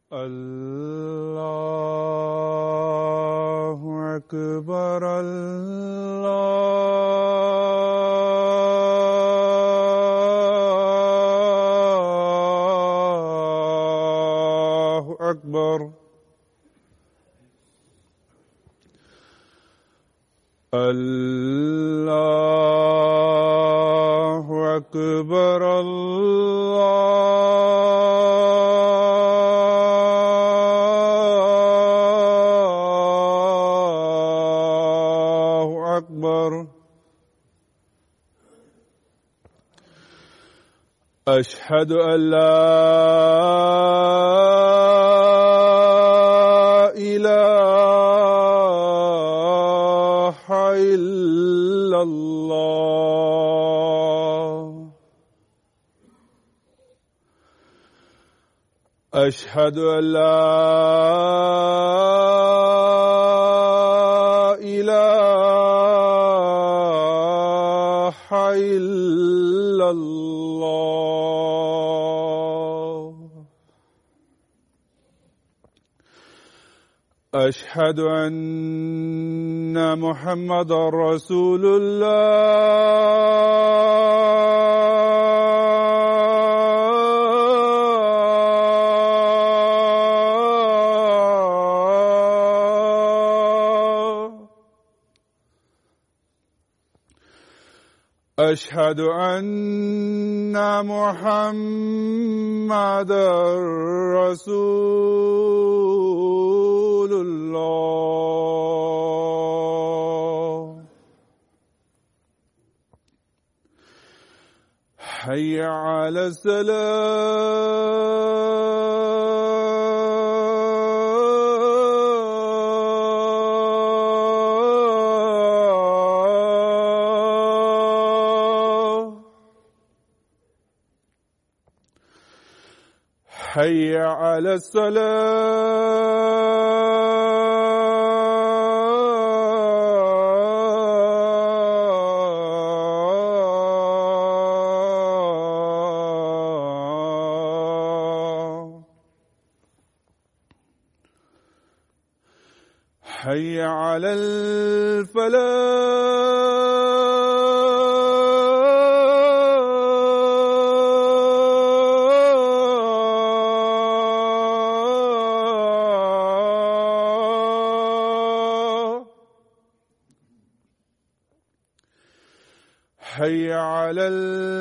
الله أكبر الله أكبر الله أكبر الله أكبر أشهد أن لا إله إلا الله أشهد أن لا إله إلا الله أشهد أن محمدًا رسول الله أشهد أن محمدًا رسول الله حي على الصلاة حي على الصلاة حي على الفلاح حي على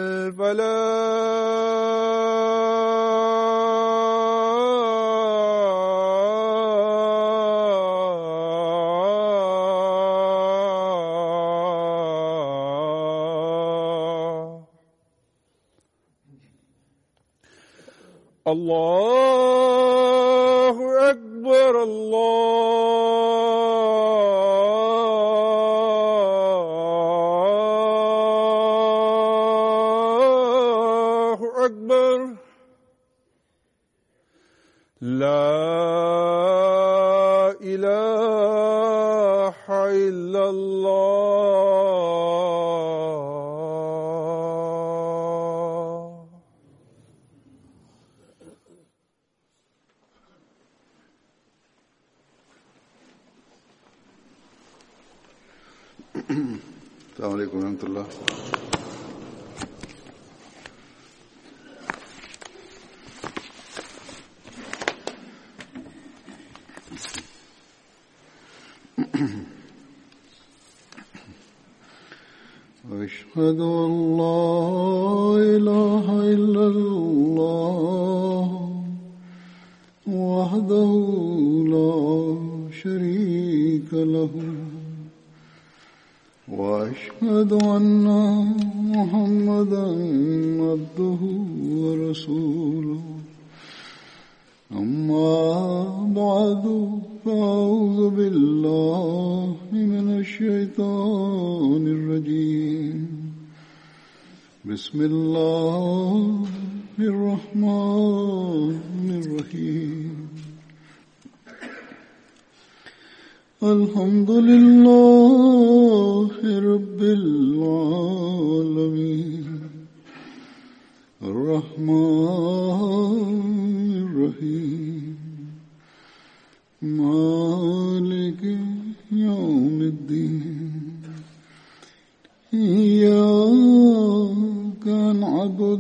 الفلاح الله أكبر الله أكبر لا إله إلا الله السلام عليكم ورحمة الله. أشهد أن لا إله إلا الله وحده لا شريك له وأشهد أن محمدًا عبده ورسوله أما بعد فأعوذ بالله من الشيطان الرجيم بسم الله الرحمن الرحيم الحمد لله رب العالمين الرحمن الرحيم إياك نعبد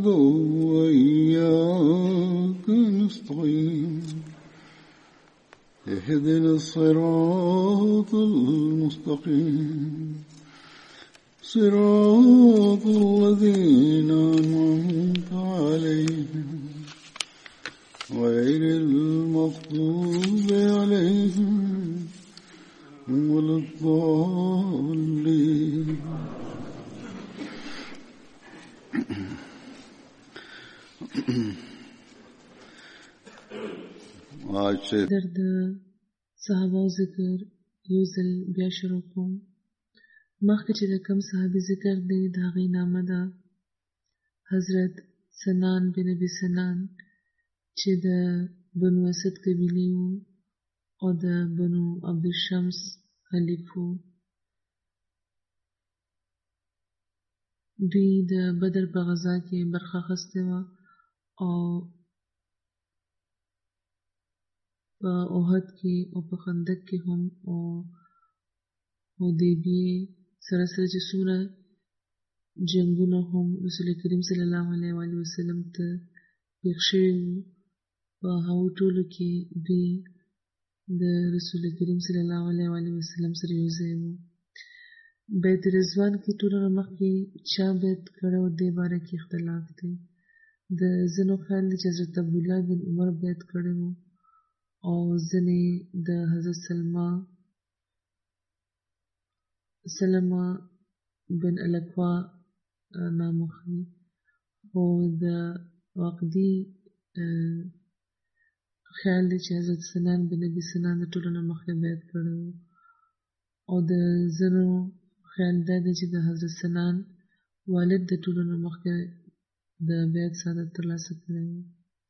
وإياك نستعين اهدنا الصراط المستقيم صراط الذين أنعمت عليهم غير المغضوب عليهم ولا الضالين. درد صحابه ذکر یو ځل بیا شروع کوم. مخکې چې د کوم صحابي ذکر دی د هغې نامه ده حضرت سنان بن ابي سنان چې د بنو اسد قبیلې وو او د بنو عبدالشمس حلیف وو. دوی د بدر په غزا کې برخه اخیستې وه او په احد کې او په خندق کې هم او حدیبیې سره سره چې څومره جنګونه هم رسول کریم صلی الله علیه وسلم ته پېښ شوي وو په هغو ټولو کې دوی د رسول کریم صلی الله علیه وسلم سره یو ځای وو. بیت رضوان کې ټولو نه مخکې چا بیعت کړی و دې باره کې اختلاف دی. د ځینو خیال دی چې حضرت عبدالله بن عمر بیعت کړی و او ځینې د حضرت سلمه بن الاکوا نام اخلي خو د واقدي خیال دی چې حضرت سنان بن ابي سنان د ټولو نه مخکې بیعت کړی و او د ځینو خیال دا دی چې د حضرت سنان والد د ټولو نه مخکې د بیعت سعادت ترلاسه کړی و.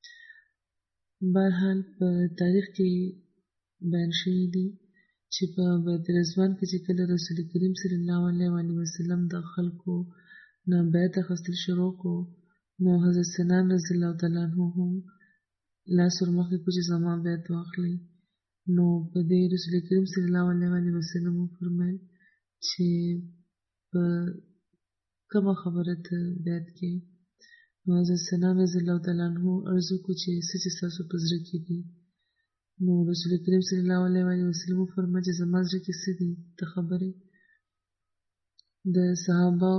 بهرحال په تاریخ کې بیان شوي دي چې په بیت رضوان کې چې کله رسول کریم صلی الله علیه وسلم د خلکو نه بیعت اخیستل شروع کړو نو حضرت سنان رضی الله تعالی عنه هم لاس ورمخکې کړو چې زما بیعت واخلئ. نو په دې رسول کریم صلی الله علیه وسلم وفرمیل چې په کومه خبره ته بیعت کې. نو حضرت سنان رضی الله تعالی عنه عرض وکړو چې څه چې ستاسو په زړه کې دي. نو رسول کریم صلی الله علیه وسلم وفرمیل چې زما زړه کې څه دي ته خبرې. د صحابه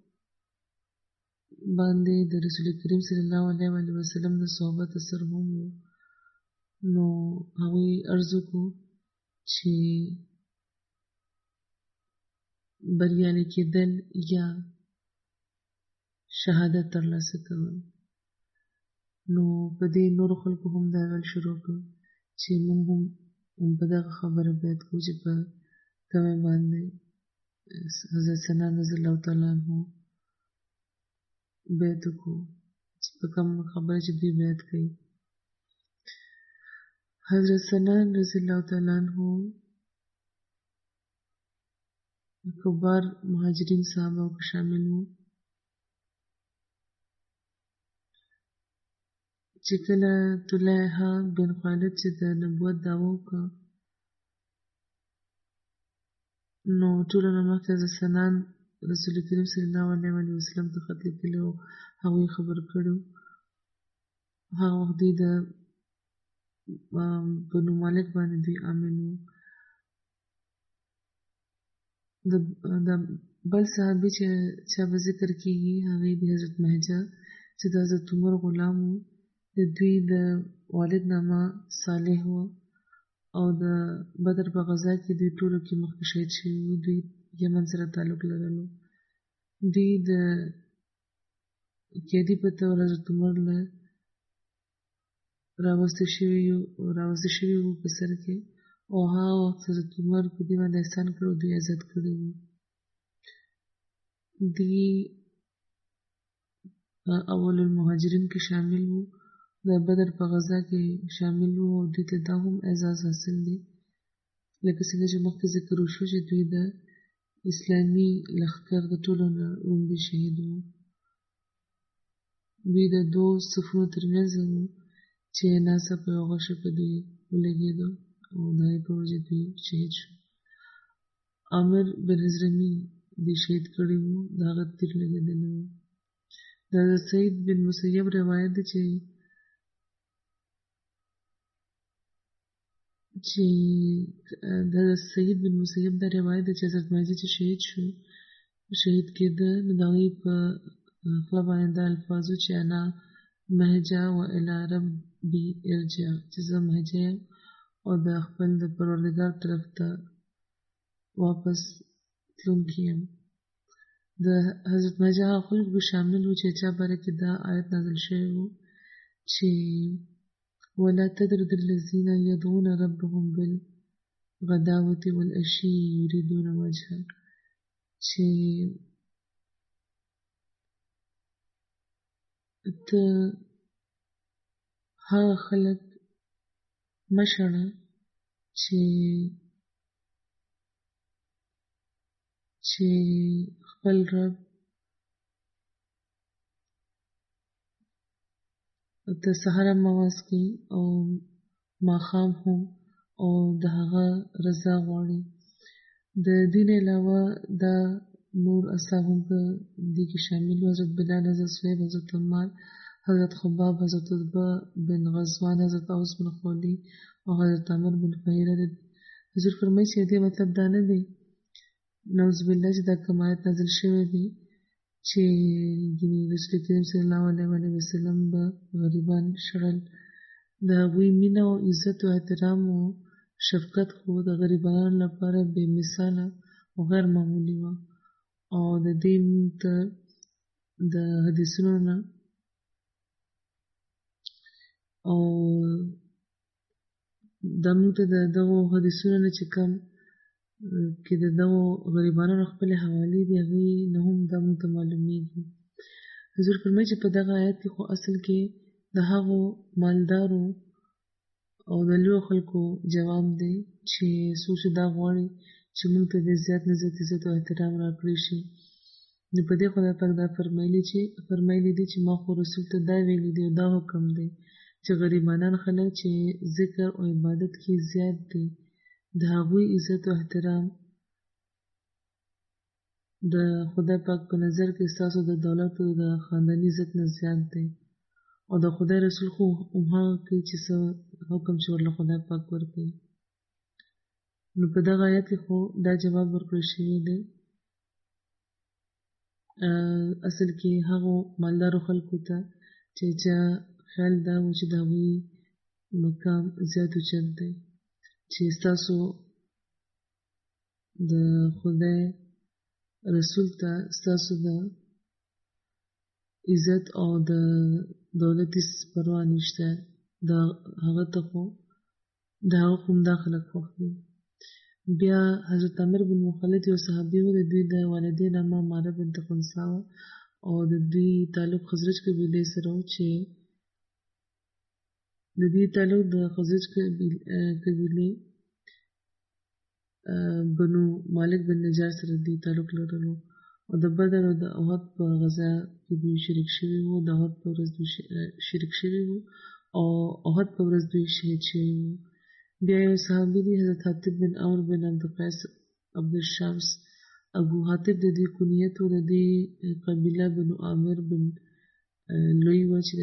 باندې د رسول کریم صلی الله علیه وسلم د صحبت اثر هم و. نو هغوی عرض وکړو چې بریالي کېدل یا شهادت ترلاسه کول. نو په دې نورو خلکو هم دا ویل شروع کړ چې موږ هم په دغه خبره بیعت کوو چې په کومه باندې حضرت سنان رضی الله تعالی عنه بیعت وکړو چې په کومه خبره چې دوی بیعت کوي. حضرت سنان رضی الله تعالی عنه کبار مهاجرین صحابه کو شامل وو چې کله طلحه بن خالد چې د نبوت دعوه وکړه نو ټولو نه مخکې حضرت سنان رسول کریم صلی الله علیه وسلم ته خط لیکلی و هغوی خبر کړی و. هغه وخت دوی د بنو مالک باندې دوی عامل وو. د بل صحابي چې به ذکر کېږي هغې د حضرت مهجه چې د حضرت عمر غلام و. د دوی د والد نامه صالح و او د بدر په غزا کې دوی ټولو کې مخکې شهید شوي وو. دوی یمن سره تعلق لرلو. دوی د قیدي په طور حضرت عمر له راوسته شوي وو په سر کې او هغه وخت حضرت عمر په دې باندې احسان کړی دوی آزاد کړي وو. دوی اول المهاجرین کې شامل وو. د بدر په غزا کې شامل وو او دوی ته دا هم اعزاز حاصل دی لکه څنګه چې مخکې ذکر وشو چې دوی د اسلامي لښکر د ټولو نه وړومبي شهید وو. دوی د دوو صفونو ترمنځ وو چې ناڅاپه یو غشه په دوی ولګېده او د هغې په وجه دوی شهید شو. عامر بن حضرمي دی شهید کړي وو د هغه تیر لګېدلی وو. د سعید بن مسیب روایت دی چې د سعید بن مسیب دا روایت دی چې حضرت مهدي چې شهید کېده نو د هغوی په خوله باندې دا الفاظ چې انا مهجا و الی ربی ارجع چې زه مهجا یم او د خپل د پروردګار طرف ته واپس تلونکی یم. د حضرت مهجا هغه خلکو کې شامل وو چې چا باره کې دا آیت نازل شوی وو چې ولا تطرد الذین یدعون ربهم بالغداوة والعشی یریدون وجهه، چې ته هغه خلک مشړه چې خپل رب د سهار مواز کوي او ماښام هم او د هغه رضا غواړي. د دین علاوه دا نور اصحاب هم په دې کې شامل وو: حضرت بلال، حضرت صہیب، حضرت عمار، حضرت خباب، حضرت عتبہ بن غزوان، حضرت اوس بن خولی او حضرت عمر بن فهیره. حضور فرمایي چې دې مطلب دا نه دی نعوذ بالله چې دا کوم آیت نازل شوی دی چې رسول کریم صلی الله علیه وسلم به غریبان شړل. د هغوی مینه او عزت او احترام او شفقت خو د غریبانو لپاره بې مثاله او غیر معمولي وه. او د دې موږ ته د حدیثونو نه او دا موږ ته د دغو حدیثونو نه چې کوم کې د دغو غریبانو خپلې حوالې دي هغوی نه هم دا موږ ته معلومیږي. حضور فرمایي چې په دغه آیت کې خو اصل کې د هغو مالدارو او د لویو خلکو جواب دی چې څوک چې دا غواړي چې موږ ته د زیات نه زیات عزت او احترام راکړی شي. نو په دې خدای پاک دا فرمایلی دي چې ما خو رسول ته دا ویلي دي او دا حکم دی چې غریبانان خلک چې ذکر او عبادت کې زیات دي د هغوی عزت او احترام د خدای پاک په نظر کې ستاسو د دولت او د خانداني عزت نه زیات دی. او د خدای رسول خو هغه کوي چې څه حکم چې ورله خدای پاک ورکوي. نو په دغه آیت کې خو دا جواب ورکړل شوی دی اصل کې هغو مالدارو خلکو ته چې چا خیال دا و چې د هغوی مقام زیات اوچت دی چې ستاسو د خدای رسول ته ستاسو د عزت او د دولت هیڅ پروا نشته. د هغه ته خو د هغه خو همدا خلک خوښ دي. بیا حضرت عمر بن مخلد یو صحابي و، د دوی د والدې نامه ماره بنت خنسا وه او د دوی تعلق خزرج قبیلې سره و چې د دوی تعلق د خزرج قبیلې بنو مالک بن نجار سره دوی تعلق لرلو او د بدر او د احد په غزا کې دوی شریک شوي وو. د احد په ورځ دوی شریک شوي وو او احد په ورځ دوی شهید شوي وو. بیا یو صحابي دی حضرت حاتب بن عمر بن عبدالقیس عبدالشمس ابو حاتب د دوی کنیت و. د دوی قبیله بنو عامر بن لوی وه چې د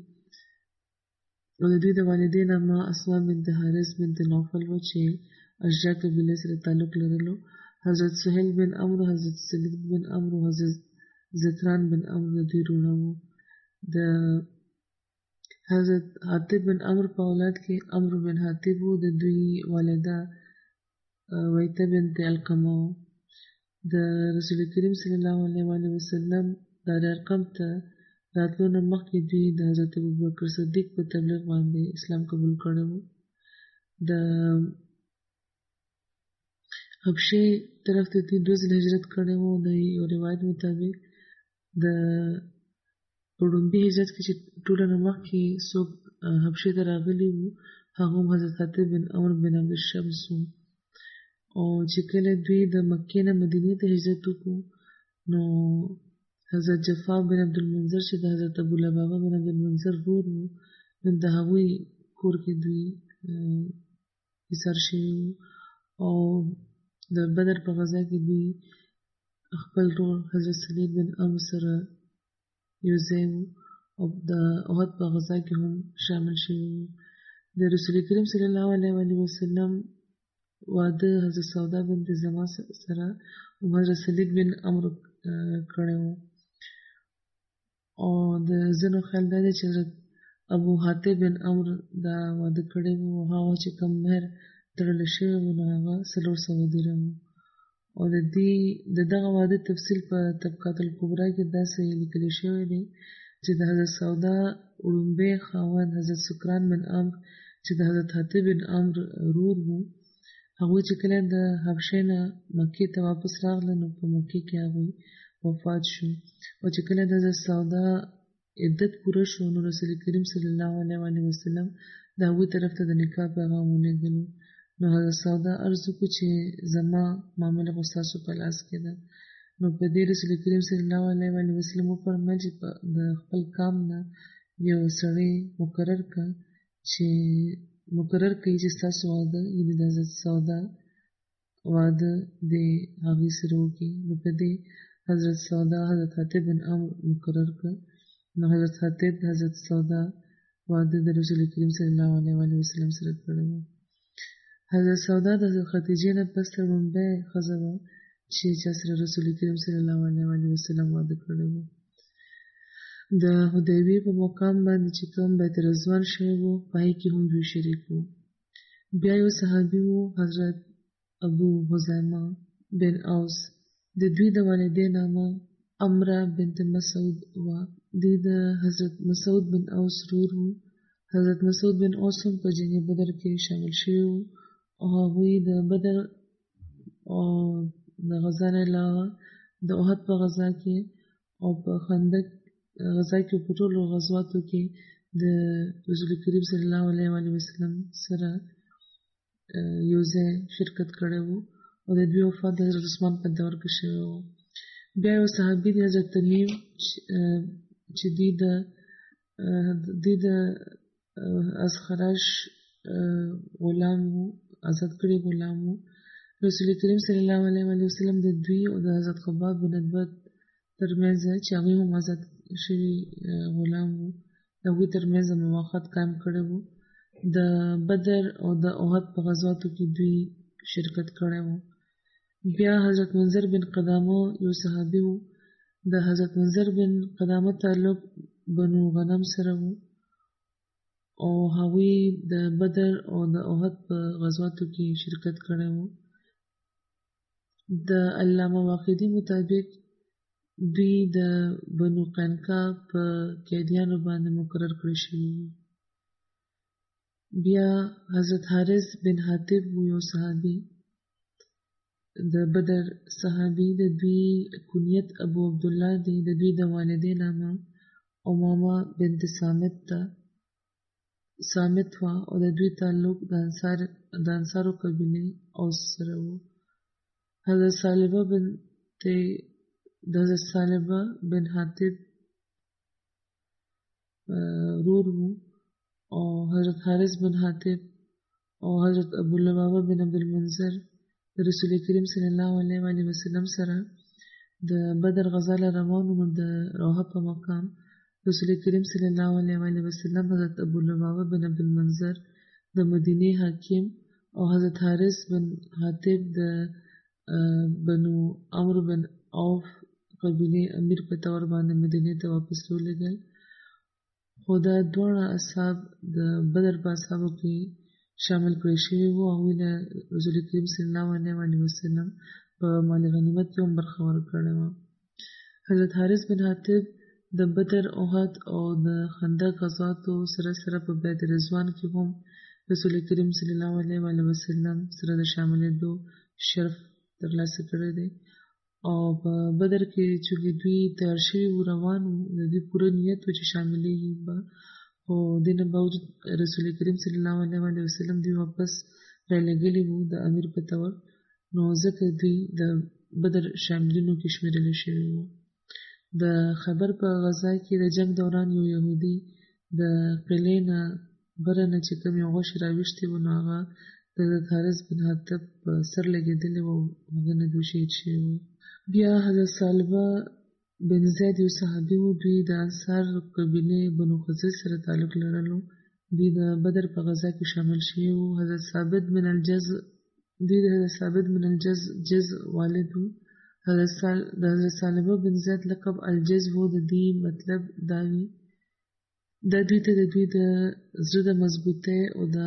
دوی د والدې نامه اسما بنت حارث بنت نوفل وه چې اشجع قبیله سره تعلق لرلو. حضرت سهیل بن عمرو، حضرت سلید بن عمرو، حضرت زکران بن عمرو د دوی رونه وو. د حضرت حاتب بن عمرو په اولاد کې عمرو بن حاتب وو. د دوی والده ویته بنت علقمه وه. د رسول کریم صلی الله علیه وسلم دار ارقم ته راتلو نه مخکې دوی د حضرت ابوبکر صدیق په تبلیغ باندې اسلام قبول کړی وو. د حبشې طرف ته دوی 2 ځله هجرت کړی وو. د یو روایت مطابق د په لومبي هجرت کې چې ټوله نه مخکې څوک حبشې ته راغلي وو هغه هم حضرت حاتب بن عمر بن عبدالشمس وو. او چې کله دوی د مکې نه مدینې ته هجرت وکړو نو حضرت جفا بن عبدالمنذر چې د حضرت ابولبابه بن عبدالمنذر ورور وو نو د هغوی کور کې دوی ایثار شوي وو. او د بدر په غزا کې دوی خپل ورور حضرت سلید بن عمرو سره یو ځای وو او د احد په غزا کې هم شامل شوي وو. د رسول کریم صلی الله علیه وسلم واده حضرت سودا بنت زما سره او حضرت سلید بن عمرو کړی وو. او د ځینو خیال دا دی چې حضرت ابو حاتم بن عمرو دا واده کړی وو او هغه چې کوم مهر تړلی شوی وو نو هغه 400 درهم وو. او د دغه واده تفصیل په طبقات الکبرا کې داسې لیکل شوی دی چې د حضرت سودا وړومبی خاوند حضرت سکران بن عمرو چې د حضرت حاتم بن عمرو ورور وو، هغوی چې کله د حبشې نه مکې ته واپس راغله نو په مکې کې هغوی وفات شو. او چې کله د حضرت سودا عدت پوره شو نو رسول کریم صلی الله علیه وسلم د هغوی طرف ته د نکاح پیغام ولېږلو. نو حضرت سودا عرض وکړو چې زما معامله خو ستاسو په لاس کې ده. نو په دې رسول کریم صلی الله علیه وسلم وفرمایل چې د خپل قام نه یو سړی مقرر کړي چې ستاسو واده یعنې د حضرت سودا واده د هغې سره وکړي. نو په دې حضرت سودا حضرت حاتم بن عمرو مقرر کړ. نو حضرت حاتم د حضرت سودا واده د رسول کریم صلی الله علیه وسلم سره کړی و. حضرت سودا د حضرت خدیجې نه پس لومړۍ ښځه وه چې چا سره رسول کریم صلی الله علیه وسلم واده کړی و. د حدیبیې په مقام باندې چې کوم بیت رضوان شوی و په هغې کې هم دوی شریک وو. بیا یو صحابي وو حضرت ابو حذیمه بن اوس، د دوی د والدې نامه عمره بنت مسعود وه. دوی د حضرت مسعود بن اوس ورور وو. حضرت مسعود بن اوس هم په جنګ بدر کې شامل شوي وو او هغوی د بدر او د غزا نه علاوه د احد په غزا کې او په خندق غزا کې په ټولو غزواتو کې د رسول کریم صلی الله علیه وسلم سره یو ځای شرکت کړی وو او د دوی وفات د حضرت عثمان په دور کې شوی وو. بیا یو صحابي دی حضرت تمیم چې دوی د ازخرش غلام وو، آزاد کړی غلام وو. رسول کریم صلی الله علیه وسلم د دوی او د حضرت خباب بن ادبت ترمنځ چې هغوی هم آزاد شوي غلام وو د هغوی ترمنځ موافقت قایم کړی وو. د بدر او د احد په غزواتو کې دوی شرکت کړی وو. بیا حضرت منذر بن قدامه یو صحابي وو. د حضرت منذر بن قدامه تعلق بنو غنم سره وو او هغوی د بدر او د احد په غزواتو کې شرکت کړی وو. د علامه واقدي مطابق دوی د بنو قینقا په قیدیانو باندې مقرر کړی شوي وو. بیا حضرت حارث بن حاتب وو یو صحابي د بدر صحابي، د دوی کنیت ابو عبدالله دی. د دوی د والدې نامه امامه بنت صامت وه او د دوی تعلق د انصارو قبیلې اوس سره وو. حضرت صالبه بن حاتب ورور وو او حضرت حارث بن حاتب او حضرت ابو لبابه بن عبدالمنذر د رسول کریم صلی الله علیه وسلم سره د بدر غزا له روان وو. د روحه په مقام رسول کریم صلی الله علیه وسلم حضرت ابو لبابه بن عبدالمنذر د مدینې حاکم او حضرت حارث بن حاتب د بنو عمرو بن عوف قبیلې امیر په طور باندې مدینې ته واپس ولېږل. خو دا دواړه اصحاب د بدر په اصحابو کې شامل کړی شوي وو. هغوی د رسول کریم صلی الله علیه وسلم په مال غنیمت کې هم برخه ورکړې وه. حضرت حارث بن حاتب د بدر، احد او د خندق غزواتو سره په بیت رضوان کې هم رسول کریم صلی الله علیه وسلم سره د شاملېدو شرف ترلاسه کړی دی. او په بدر کې چې دوی تیار شوي وو، روان وو، د دوی پوره نیت و چې شاملېږي به، خو دې نه باوجود رسول کریم صلی الله علیه وسلم دوی واپس رالېږلي وو د امیر په طور، نو ځکه دوی د بدر شاملینو کې شمېرلی شوي وو. د خیبر په غزا کې د جنگ دوران یو یهودي د قلعې نه بره نه چې کوم یو غوښې راویشتې وو، نو هغه د حضرت حارث بن حاتب په سر لګېدلی وو او هغه نه دوی شهید شوي وو. بیا حضرت ثعلبه بن زید یو صحابي وو. دوی د انصار قبیلې بنو خزرج سره تعلق لرلو. دوی د بدر په غزا کې شامل شوي وو. دوی د حضرت ثابت بن الجز والد وو. د حضرت ثعلبه بن زید لقب الجز وو. د دې مطلب دا وي دا دوی ته د دوی د زړه د مضبوطۍ او د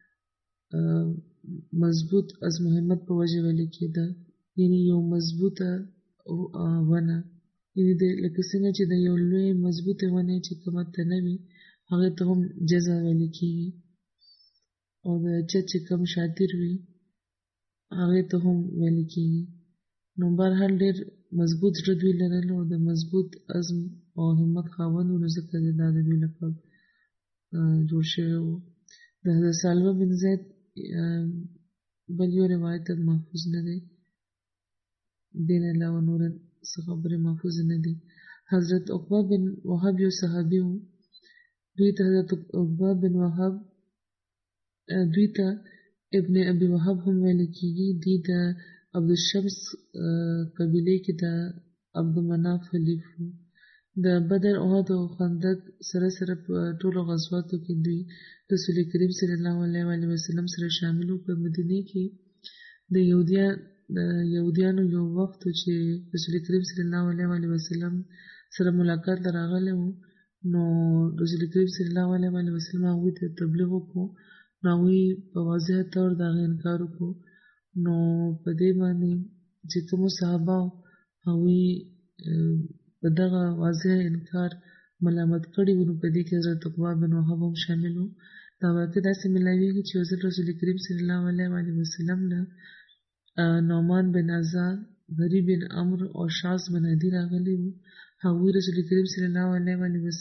مضبوط عزم همت په وجه ویل کېده، یعنې یو مضبوطه ونه، یعنې لکه څنګه چې د یو لوی مضبوطې ونې چې کومه تنه وي هغې ته هم جزه ویل کېږي، او د چت چې کوم شاتر وي هغې ته هم ویل کېږي. نو بهرحال ډېر مضبوط زړه دوی لرلو او د مضبوط عزم او همت خاوند وو، نو ځکه دا د دوی لقب جوړ شوی وو. د حضرت ثعلبه بن زید بل یو روایت محفوظ نه دی، دې نه علاوه نور څه خبرې محفوظ نه دي. حضرت عقبه بن وهب یو صحابي وو. دوی ته حضرت عقبه بن وهب دوی ته ابن ابي وهب هم ویل کېږي. دوی د عبدالشمس قبیلې کې د عبدالمناف حلیف وو. د بدر، احد او خندق سره په ټولو غزواتو کې دوی رسول کریم صلی الله علیه وسلم سره شامل وو. په مدینه کې د یهودیانو یو وخت چې رسول کریم صلی الله علیه وسلم سره ملاقات ته راغلی وو، نو رسول کریم صلی الله علیه وسلم هغوی ته تبلیغ وکړو، نو هغوی په واضح طور د هغې انکار وکړو. نو په دې باندې چې کومو صحابه هغوی په دغه واضح انکار ملامت کړي وو، نو په دې کې حضرت عقبه بن وهب هم شامل وو. دا واقع داسې ملاویږي چې یو ځل رسول کریم صلی الله علیه وسلم له نعمان بن عزا، غریب بن عمرو او شاذ بن عدي راغلي وو. هغوی رسول کریم صلی الله علیه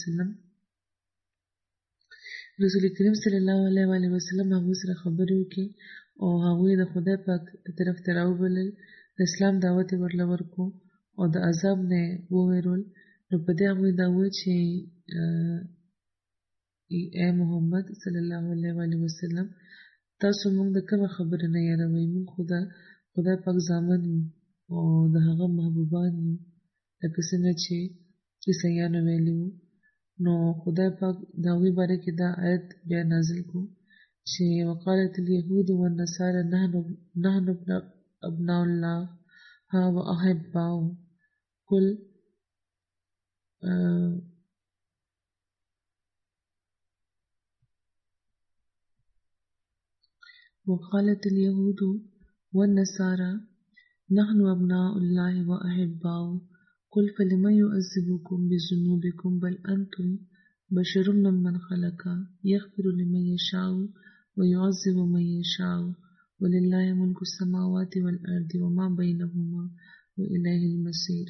وسلم هغوی سره خبرې وکړي او هغوی د خدای پاک طرف ته راوبلل، د اسلام دعوت یې ورله ورکړو او د عذاب نه وویرول. نو په دې هغوی دا وویل چې ای محمد صلی الله علیه وسلم، تاسو موږ د کومه خبره نه یاروئ؟ موږ خو د خدای پاک زامن یو او د هغه محبوبان یو، لکه څنګه چې عیسیانو ویلي وو. نو خدای پاک د هغوی باره کې دا آیت بیا نازل کړو چې وقالت اليهود والنصارى نحن ابناء الله واحباؤه قل وقالت اليهود والنصارى نحن أبناء الله وأحباؤه قل فلم يعذبكم بذنوبكم بل أنتم بشر ممن خلق يغفر لمن يشاء ويعذب من يشاء ولله ملك السماوات والأرض وما بينهما وإليه المصير.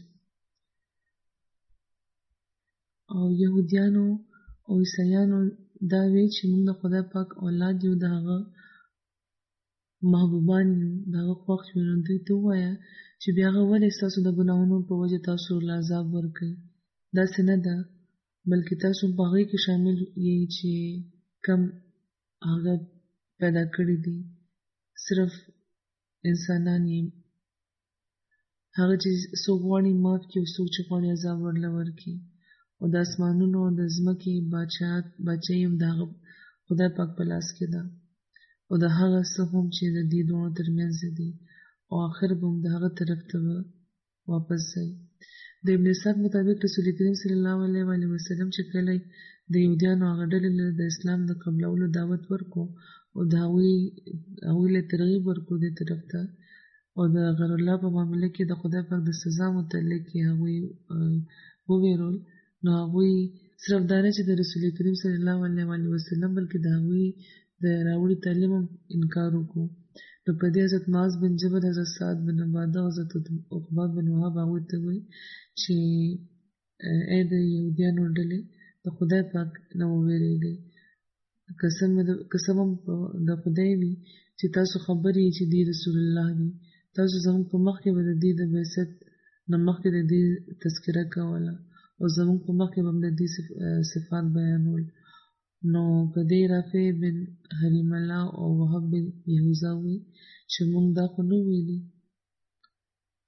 او يهوديانو او عیسایانو دا وی چې موږ د خدای پاک اولاد یو، د هغه محبوبان یو، د هغه خوښ یو. نو دوی ته ووایه چې بیا هغه ولې ستاسو د ګناهونو په وجه تاسو له عذاب ورکوي؟ داسې نه ده، بلکې تاسو په هغې کې شامل یې چې کم هغه پیدا کړي دي، صرف انسانان یې. هغه چې څوک غواړي معاف کړي او څوک چې غواړي عذاب ورله ورکړي. او د اسمانونو او د ځمکې بادشاهي هم د هغه خدای پاک په لاس کې ده، او د هغه څه هم چې د دې دواړو ترمنځ دي، او آخر به هم د هغه طرف ته واپس ځئ. د ابن اسحاق مطابق رسول کریم صلی الله علیه وسلم چې کله د یهودیانو هغه ډلې له د اسلام د قبلولو دعوت ورکړو او د هغوی له ترغیب ورکړو دې طرف ته، او د غیر الله په معامله کې د خدای پاک د سزا متعلق یې هغوی وویرول، نو هغوی صرف دا نه چې د رسول کریم صلی الله علیه وسلم بلکې د هغوی د راوړي تعلیم هم انکار وکړو. نو په دې حضرت معاذ بن جبل، حضرت سعد بن عباده، حضرت عقبه بن وهب هغوی ته وایي چې ای د یهودیانو ډلې، د خدای پاک نه وویرېږئ. قسم هم د خدای وي چې تاسو خبر یې چې دی رسول الله دی، تاسو زموږ په مخکې به د دې د بعثت نه مخکې د دې تذکره کوله او زموږ په مخکې به هم د دې صفات بیانول. نو په دې رافع بن حریم الله او وهب بن یهوذا وایي چې موږ دا خو نه ویلي.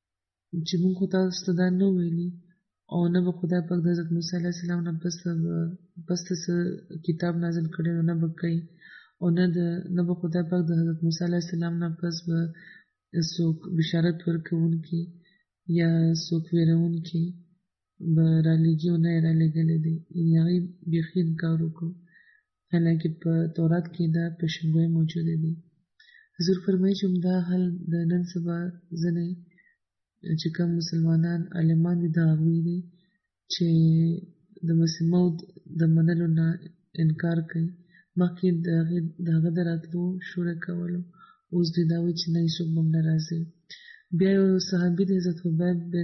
چې موږ خو تاسو ته دا نه ویلي او نه به خدای پاک د حضرت موسی علیه السلام نه پس څه کتاب نازل کړی نه به کوي او نه به خدای پاک د حضرت موسی علیه السلام نه پس به څوک بشارت ورکوونکي یا څوک ویرونکي به رالیږي او نه یې رالیږلی دی. یعنې هغوی بیخي انکار وکړو، حالانکې په تورات کې دا پیشنګویي موجوده دی. حضور فرمایي چې همدا حال د نن سبا ځینې چې کوم مسلمانان عالمان دي د هغوی دی چې د مسیح موعود د منلو نه انکار کوي. مخکې د هغه د راتلو شوره کولو، اوس دوی دا وایي چې نه هېڅوک به هم نه راځي. بیا یو صحابي دی حضرت حبیب بن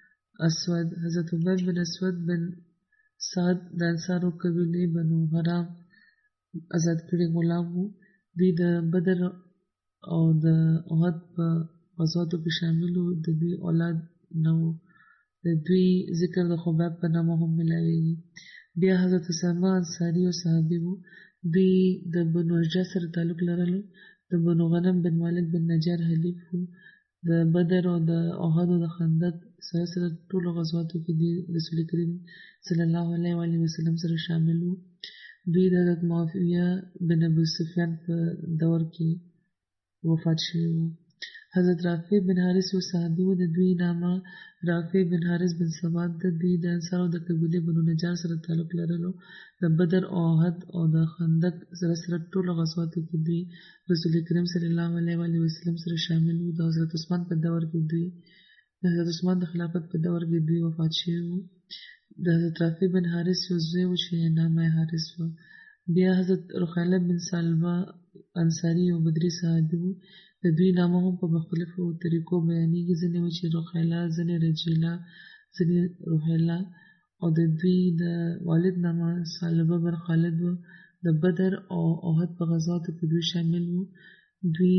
اسود بن سعد د انصارو قبیلې بنو حرام آزاد کړي غلام وو. دوی د بدر او د احد په غزواتو کې شامل وو. د دوی اولاد نه وو. د دوی ذکر د خباب په نامه هم ملاویږي. بیا حضرت اسامه انصاري او صحابي وو. دوی د بنو اشجع سره تعلق لرلو. د بنو غنم بن مالک بن نجار حلیف وو. د بدر او د احد او د خندق سره ټولو غزواتو کې دوی رسول کریم صلی الله علیه و وسلم سره شامل وو. دوی د حضرت معاویه بن ابو سفیان په دور کې وفات شوي وو. حضرت رافع بن حارث و صحابي وو. د دوی نامه رافع بن حارث بن سواد د دوی د انصارو د قبیلې بنو نجار سره تعلق لرلو. د بدر او احد او د خندق سره ټولو غزواتو کې دوی رسول کریم صلی الله علیه و وسلم سره شامل وو. د حضرت عثمان په دور کې دوی د حضرت عثمان د خلافت په دور کې دوی وفات شوي وو. د حضرت رافع بن حارث یو زوی وو چې نامه یې حارث وو. بیا حضرت رخیله بن سالبه انصاري او بدري صحابي وو. د دوی نامه هم په مختلفو طریقو بیانېږي. ځینې وایي چې رخیله، ځینې رجیله، ځینې رحیله. او د دوی د والد نامه سالبه بن خالد وو. د بدر او احد په غزواتو کې دوی شامل وو. دوی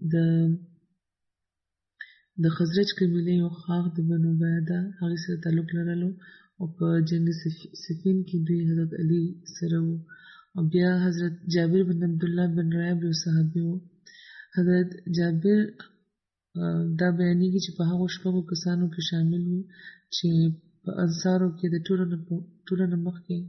د خزرج قبیلې یو خاغ د بنو بعده هغې سره تعلق لرلو او په جنګ صفین کې دوی حضرت علي سره وو. او بیا حضرت جابر بن عبدالله بن رعیب یو صحابي وو. حضرت جابر دا بیانېږي چې په هغو شپږو کسانو کې شامل وو چې په انصارو کې د ټولو نه مخکې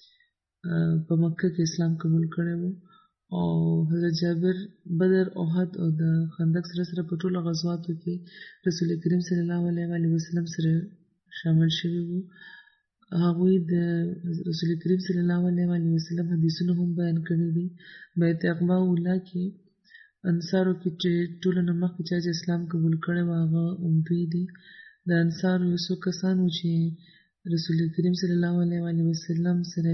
په مکه کې اسلام قبول کړی وو. او حضرت جابر بدر، احد او د خندق سره په ټولو غزواتو کې رسول کریم صلی الله علیه و وسلم سره شامل شوي وو. هغوی د رسول کریم صلی الله علیه و وسلم حدیثونه هم بیان کړي دي. بیعت عقبه اوله کې انصارو کې چې ټولو نه مخکې چا چې اسلام قبول کړی و هغه هم دوی دي. د انصارو یو څو کسان وو چې رسول کریم صلی الله علیه و وسلم سره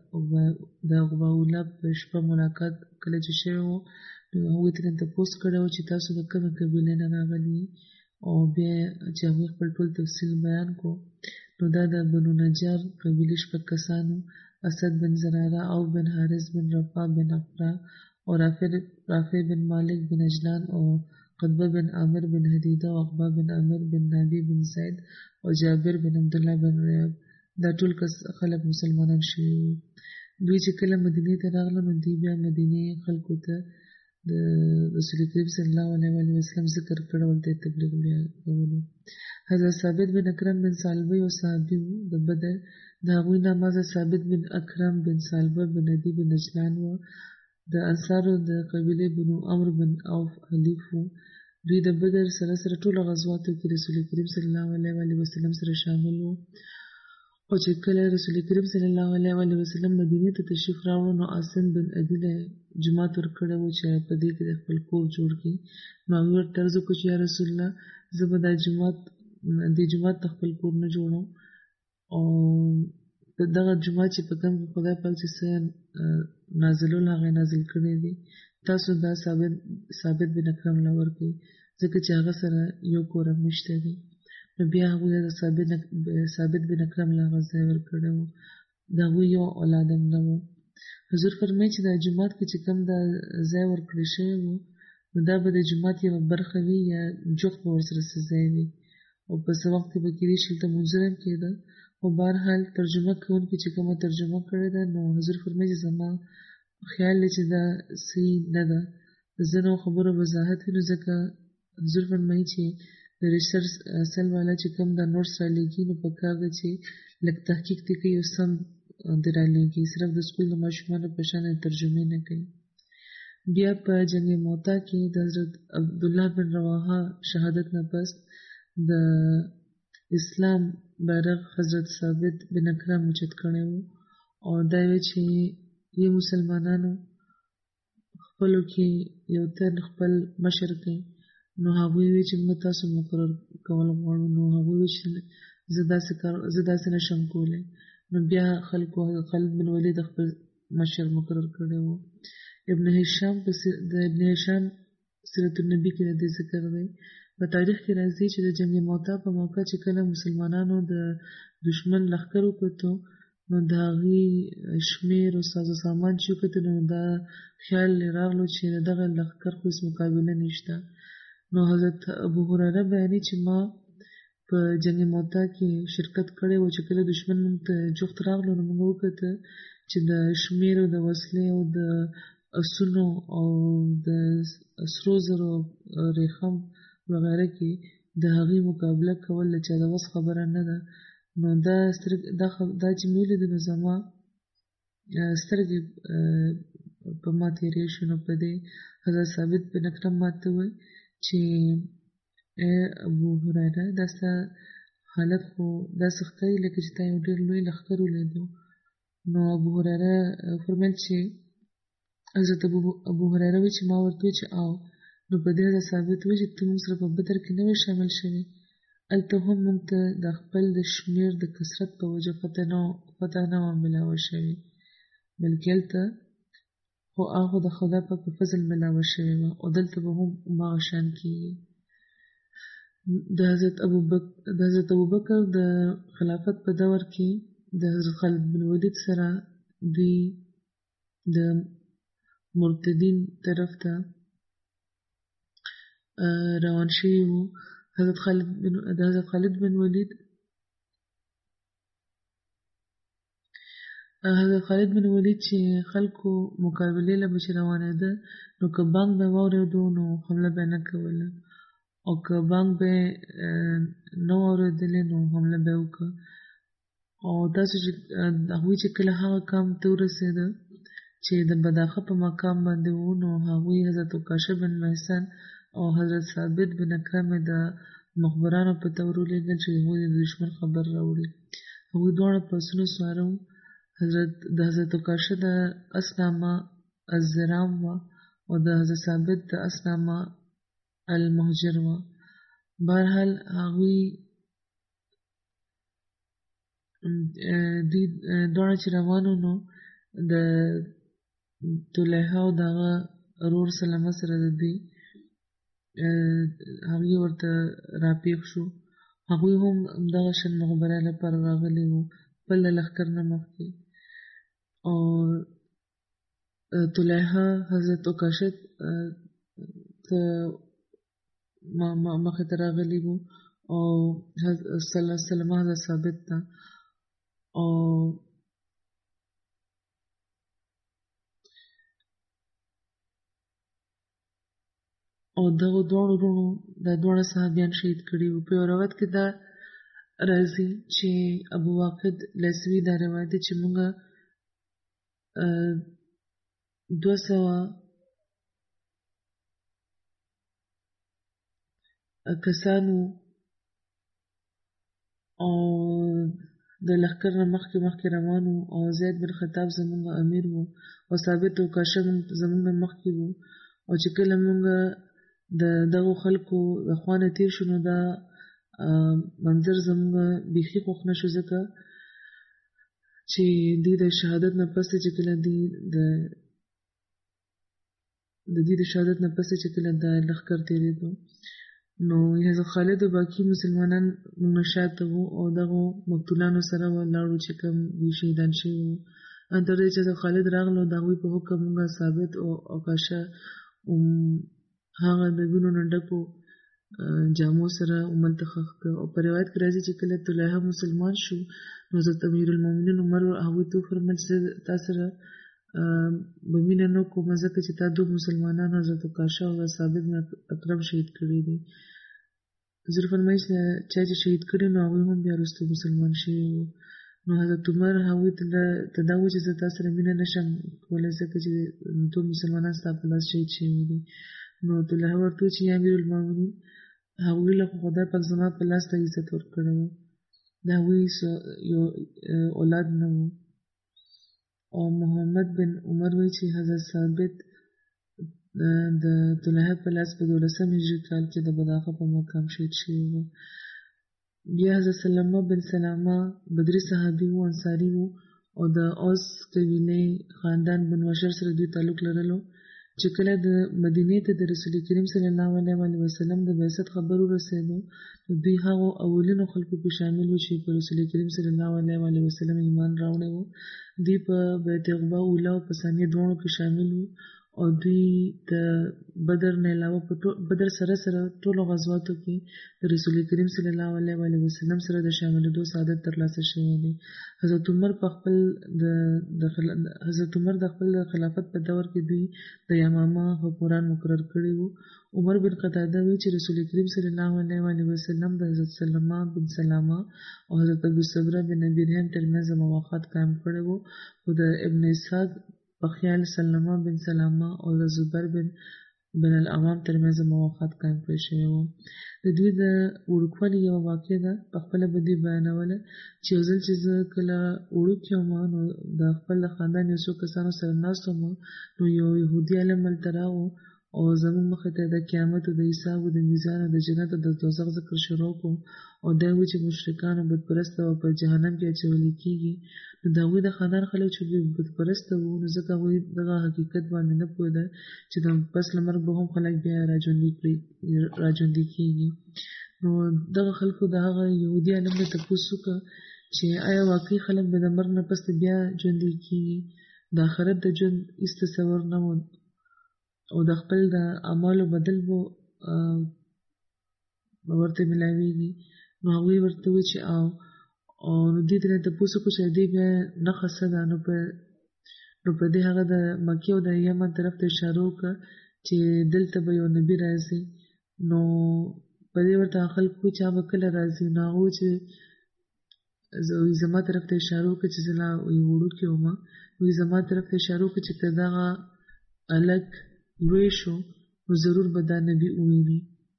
د عقبه اوله په شپه ملاقات کله چې شوی وو، نو هغوی ترې تپوس کړی وو چې تاسو د کومې قبیلې نه راغلي. او بیا چې هغوی خپل ټول تفصیل بیان کو، نو دا د بنو نجار قبیلې شپږ کسانو: اسد بن زراره، عوف بن حارث بن رفاع بن افرا، او رافع بن مالک بن اجلان، او قطبه بن عامر بن حدیده، او عقبه بن عامر بن نابی بن زید، او جابر بن عبدالله بن رعیب. دا ټول خلک مسلمانان شوي وو. دوی چې کله مدینې ته راغله، نو دوی بیا مدینې خلکو ته د رسول کریم صلی الله علیه و وسلم ذکر کړه، ورته تبلیغ بیا کولو. حضرت ثابت بن اکرم بن سالبه یو صحابي وو د بدر. د هغوی نامه حضرت ثابت بن اکرم بن سالبه بن عدي بن اجلان وو. د انصارو د قبیلې بنو عمرو بن عوف حلیف وو. دوی د بدر سره ټولو غزواتو کې رسول کریم صلی الله علیه و وسلم سره شامل وو. او چې کله رسول کریم صلی الله علیه و وسلم مدینې ته تشریف راوړ، نو عاصم بن عدي له جومات ورکړی وو چې په دې کې د خپل کور جوړ کړي. نو هغوی ورته عرض وکړو چې یا رسول الله، زه به دې جومات ته خپل کور نه جوړوم، او په دغه جومات چې په کوم کې خدای پاک چې څه نازلول هغه نازل کړی دي، تاسو دا ثابت بن اکرم له ورکړئ، ځکه چې هغه سره یو کور هم نشته دی. نو بیا هغوی د ثابت بن اکرم له هغه ځای ورکړی وو. د هغوی یو اولاد هم نه وو. حضور فرمایي چې دا جومات کې چې کوم دا ځای ورکړی شوی وو، نو دا به د جومات یوه برخه وي یا جوخت به ورسره څه ځای وي، او په څه وخت کې به کېدای شي هلته لمونځونه هم کېده. خو بهرحال ترجمه کوونکي چې کومه ترجمه کړې ده، نو حضور فرمایي چې زما خیال دی چې دا صحیح نه ده، د ځینو خبرو وضاحت وي. نو ځکه حضور فرمایي چې د ریسرچ سیل والا چې کوم دا نوټس را لېږي نو پکار ده چې لږ تحقیق دې کوي او سم دې را لېږي، صرف د سکول د ماشومانو په شان ترجمې نه کوي. بیا په جنګ موته کې د حضرت عبدالله بن رواحه شهادت نه پس د اسلام بیرغ حضرت ثابت بن اکرم اوچت کړی و او دا وی چې یې مسلمانانو خپلو کې یو تن خپل مشر کوي، نو هغوی وی چې موږ تاسو مقرر کول غواړو. نو هغوی وی چې زه داسې نشم کولی. نو بیا خلکو خالد بن ولید خپل مشر مقرر کړی و. ابن هشام سیرت النبی کې د دې ذکر دی. په تاریخ کې راځي چې د جنګ موته په موقع چې کله مسلمانانو د دشمن لښکر وکتو نو د هغې شمېر او سازو سامان چې وکتو نو دا خیال راغلو چې د دغه لښکر خو هېڅ مقابله نشته. نو حضرت ابو هریره بیانوي چې ما په جنګ موته کې شرکت کړی و چې کله دشمن موږ ته جفت راغلو نو موږ وکته چې د شمېر او د وسلې او د اسونو او د سرو زرو ریخم وغیره کې د هغې مقابله کول د چا د وس خبره نه ده. نو دا چې مې ولیدو نو زما سترګې په ما تېرې شو. نو په دې حضرت ثابت بن اکرم ماته وویل چې ای ابو هریره دا ستا حالت خو داسې ښکاري لکه چې تا یو ډېر لوی لښکر ولیدو. نو ابو هریره فرمیل چې حضرت ابو هریره وی چې ما ورته وویل چې او نو په دې حضرت ثابت وی چې ته موږ سره په بدر کې نه وې شامل شوی، هلته هم موږ ته د خپل د شمېر د کثرت په وجه فتح نه وه میلاوه شوې، بلکې هلته خو هغه د خدا پاک په فضل میلاوه شوې وه او دلته به هم هماغه شان کېږي. د حضرت ابوبکر د خلافت په دور کې د حضرت خالد بن ولید سره دوی د مرتدین طرف ته روان شوي وو. حضرت خالد بن ولید چې خلکو مقابلې له به چې روانېده نو که بانګ به واورېدو نو حمله به نه کوله او که بانګ به نه واورېدلې نو حمله به وکړه. او تاسو چې هغوی چې کله هغه کام ته ورسېده چې د بداخه په مقام باندې وو نو هغوی حضرت عکاشه بن محصن او حضرت ثابت بن اکرم د مخبرانو په تور ولېږل چې هغوی د دشمن خبر راوړي. هغوی دواړه په اسونو سواره وو. د حضرت عکاشه د اس نامه الزرام وه او د حضرت ثابت د اس نامه المهجر وه. بهرحال هغوی دوی دواړه چې روان وو نو د طلحه او د هغه ورور سلمه سره د دوی هغوی ورته راپېښ شو. هغوی هم همدغه شان مخبرۍ لپاره راغلي وو خپل له لښکر نه مخکې. او طلحه حضرت عکاشه ته مخې ته راغلي وو او سلمه حضرت ثابت ته. او دغه دواړو وروڼو دا دواړه صحابیان شهید کړي وو. په یو روایت کې دا راځي چې ابو واقد لیثوي دا روایت دی چې موږ 200 کسانو او د لښکر نه مخکې روان وو او زید بن خطاب زموږ امیر وو او ثابت او عکاشه زموږ نه مخکې وو. او چې کله موږ د دغو خلکو د خوا نه تېر شو نو دا منظر زموږ بیخي خوښ نه شو، ځکه چې دوی د شهادت نه پس چې کله دا لښکر تېرېدو نو حضرت خالد او باقي مسلمانان موږ نه شاته وو او دغو مقتولانو سره ولاړو چې کوم دوی شهیدان شوي وو. تر دې چې حضرت خالد راغلو د هغوی په حکم موږ ثابت او عکاشه هغه د وینو نه ډکو جامو سره هملته ښخ کړه. او په روایت کې راځي چې کله طلحه مسلمان شو نو حضرت امیرالمؤمنین عمر هغوی ته وفرمیل چې تا سره به مینه نه کوم ځکه چې تا 2 مسلمانان حضرت عکاشه او حضرت ثابت بن اکرم شهید کړي دي. حضور فرمایي چې چا چې شهید کړي نو هغوی هم بیا وروسته مسلمان شوي وو. نو حضرت عمر هغوی ته دا وویل چې زه تا سره مینه نشم کولی ځکه چې ټول مسلمانان ستا په لاس شهید شوي دي. نو طلحه ورته وویل چې یا امیرالمؤمنین هغوی له خدای پاک زما په لاس ته عزت ورکړی و، د هغوی یو اولاد نه و. او محمد بن عمر وایي چې حضرت ثابت د طلحه په لاس په 12 هجري کال کې د بداخه په مقام شهید شوی و. بیا حضرت سلمه بن سلامه بدري صحابي و، انصاري و او د اوس قبیلې خاندان بن بشر سره دوی تعلق لرلو. چې کله د مدینې ته د رسول کریم صلی الله علیه وسلم د بعثت خبر ورسېدو نو دوی هغو اولینو خلکو کې شامل وو چې په رسول کریم صلی الله علیه وسلم ایمان راوړی و. دوی په بیت عقبه اوله او په ثانیه دواړو کې شامل وو او دوی د بدر نه علاوه په بدر سره ټولو غزواتو کې د رسول کریم صلی الله علیه وسلم سره د شاملېدو سعادت ترلاسه شوی دی. حضرت عمر د خپل خلافت په دور کې دوی د یمامه حکمران مقرر کړي وو. عمر بن قتاده وایي چې رسول کریم صلی الله علیه وسلم د حضرت سلمه بن سلامه او حضرت ابو صبره بن ابي رحم ترمنځ مواخات قائم کړي وو. خو د ابن اسحاق په خیال سلمه بن سلامه او د زبیر بن العوام ترمنځ مواخات قائم کړي شوي وو. د دوی د وړوکوالي یوه واقعه ده په خپله به دوی بیانوله چې یو ځل چې زه کله وړوکی وم نو د خپل خاندان یو څو کسانو سره ناست وم نو یو یهودي عالم هلته راغو او زموږ مخې ته د قیامت او د حساب او د میزان او د جنت او د دوزخ ذکر شروع کړو او دا وایي چې مشرکان او بتپرسته او په جهنم کې اچولی کېږي. نو د هغوی د خاندان خلک چې دوی بتپرسته وو نو ځکه هغوی دغه حقیقت باندې نه پوهېده چې د پس له مرګ به هم خلک بیا راژوندي کېږي. نو دغه خلکو د هغه یهودي عالم نه تپوس وکړه چې آیا واقعي خلک به د مرګ نه پس بیا ژوندي کېږي؟ د آخرت د ژوند هېڅ تصور نه و او د خپل د اعمالو بدل به ورته میلاویږي. نو هغوی ورته وویل چې او نو دوی ترې تپوس وکړو چې دې بیا نښه څه ده؟ نو په دې هغه د مکې او د یمن طرف ته اشاره وکړه چې دلته به یو نبي راځي. نو په دې ورته خلکو چې هغه کله راځي نو هغه چې زما طرف ته اشاره وکړه چې زه لا وړوکی وم زما طرف ته اشاره وکړه چې که دغه هلک لوی شو نو ضرور به دا نبي وویني.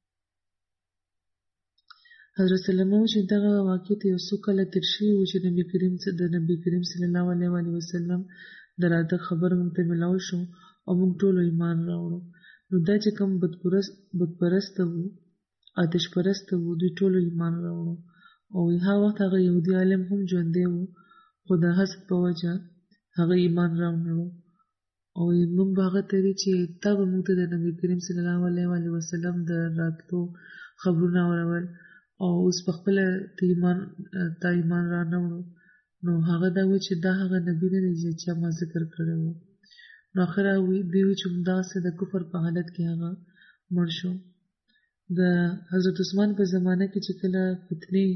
حضرت سلمه و چې دغه واقع ته یو څو کاله تېر شوي وو چې د نبي کریم صلی الله علیه وسلم د راتګ خبر موږ ته میلاو شو او موږ ټولو ایمان راوړو. نو دا چې کوم بتپرسته وو آتش پرسته وو دوی ټولو ایمان راوړو او هغه وخت هغه یهودي عالم هم ژوندی وو خو د حسد په وجه هغه ایمان راوړو او موږ به هغه ته وی چې تا به موږ ته د نبي کریم صلی الله علیه وسلم د راتلو خبرونه اورول او اوس په خپله تا ایمان را نه وړو. نو هغه دا وی چې دا هغه نبي نه دی چې ما ذکر کړی و. نو آخر دوی وی چې همداسې د کفر په حالت کې هغه مړ شو. د حضرت عثمان په زمانه کې چې کله فتنې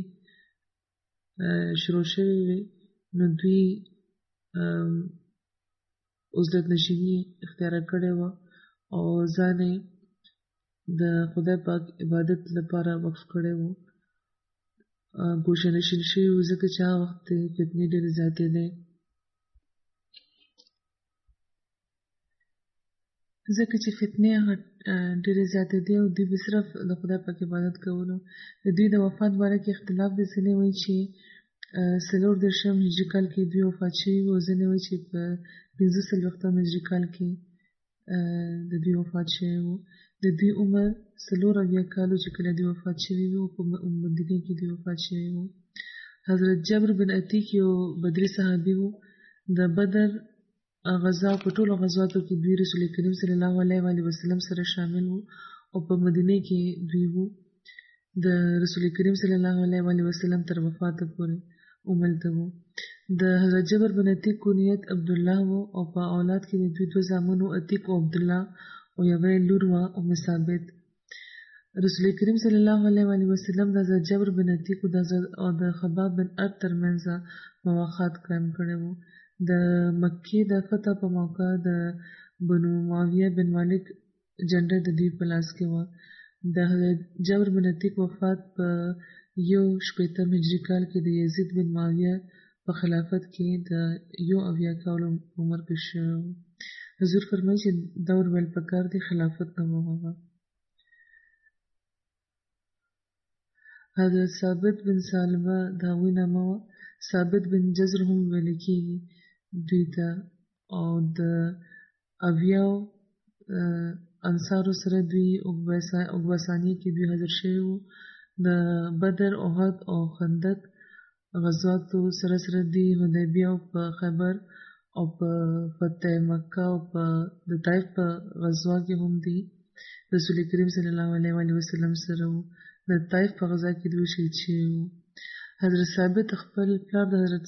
شروع شوې وې نو دوی عزلت نشیني اختیار کړې وه او ځان یې د خدای پاک عبادت لپاره وقف کړی و. ګوشه نشین شوي وو ځکه چې هغه وخت فتنې ډېرې زیاتېدې. ځکه چې فتنې هغه ډېرې زیاتېدې او دوی به صرف د خدای پاک عبادت کولو. د دوی د وفات باره کې اختلاف دی. ځینې وایي چې 34 هجري کال کې دوی وفات شوي وو، ځینې وایي چې په 45 هجري کال کې د دوی وفات شوی وو. د دوی عمر 4 کالو چې کله دوی وفات شوي وو په مدینه کې دوی وفات شوي وو. حضرت جابر بن عتیق یو بدري صحابي وو. د بدر غزا په ټولو غزواتو کې دوی رسول کریم صلی الله علیه وسلم سره شامل وو او په مدینه کې دوی وو د رسول کریم صلی الله علیه وسلم تر وفات پورې عملته وو. د حضرت جابر بن عتیق کنیت عبدالله وو او په اولاد کې د دوی 2 زامن وو، عتیق او عبدالله او یوه لور وه ام ثابت. رسول کریم صلی الله علیه وسلم د حضرت جابر بن عتیق او د خباب بن ارد ترمنځ مواخات قائم کړی وو. د مکې د فتح په موقع د بنو معاویه بن مالک جنډه د دوی په لاس کې وه. د حضرت جبر بن عتیق وفات په 1 هجري کال کې د یزید بن معاویه په خلافت کې د 71 کالو عمر کې شوی. حضور فرمایي چې دور ویل پکار دی خلافت نه وهغه. حضرت ثابت بن سالمه د هغوی نامه وه. ثابت بن جزر هم ویل کېږي دوی ته، او د اویاو انصارو سره دوی عقبه ثانیه کې دوی حاضر شوي وو. د بدر، احد او خندق غزواتو سره سره دوی حدیبیه او په خیبر او په فتح مکه او په د طایف په غزوه کې هم دوی رسول کریم صلی الله علیه وسلم سره وو. د طایف په غزا کې دوی شهید شوي وو. حضرت ثابت خپل پلار د حضرت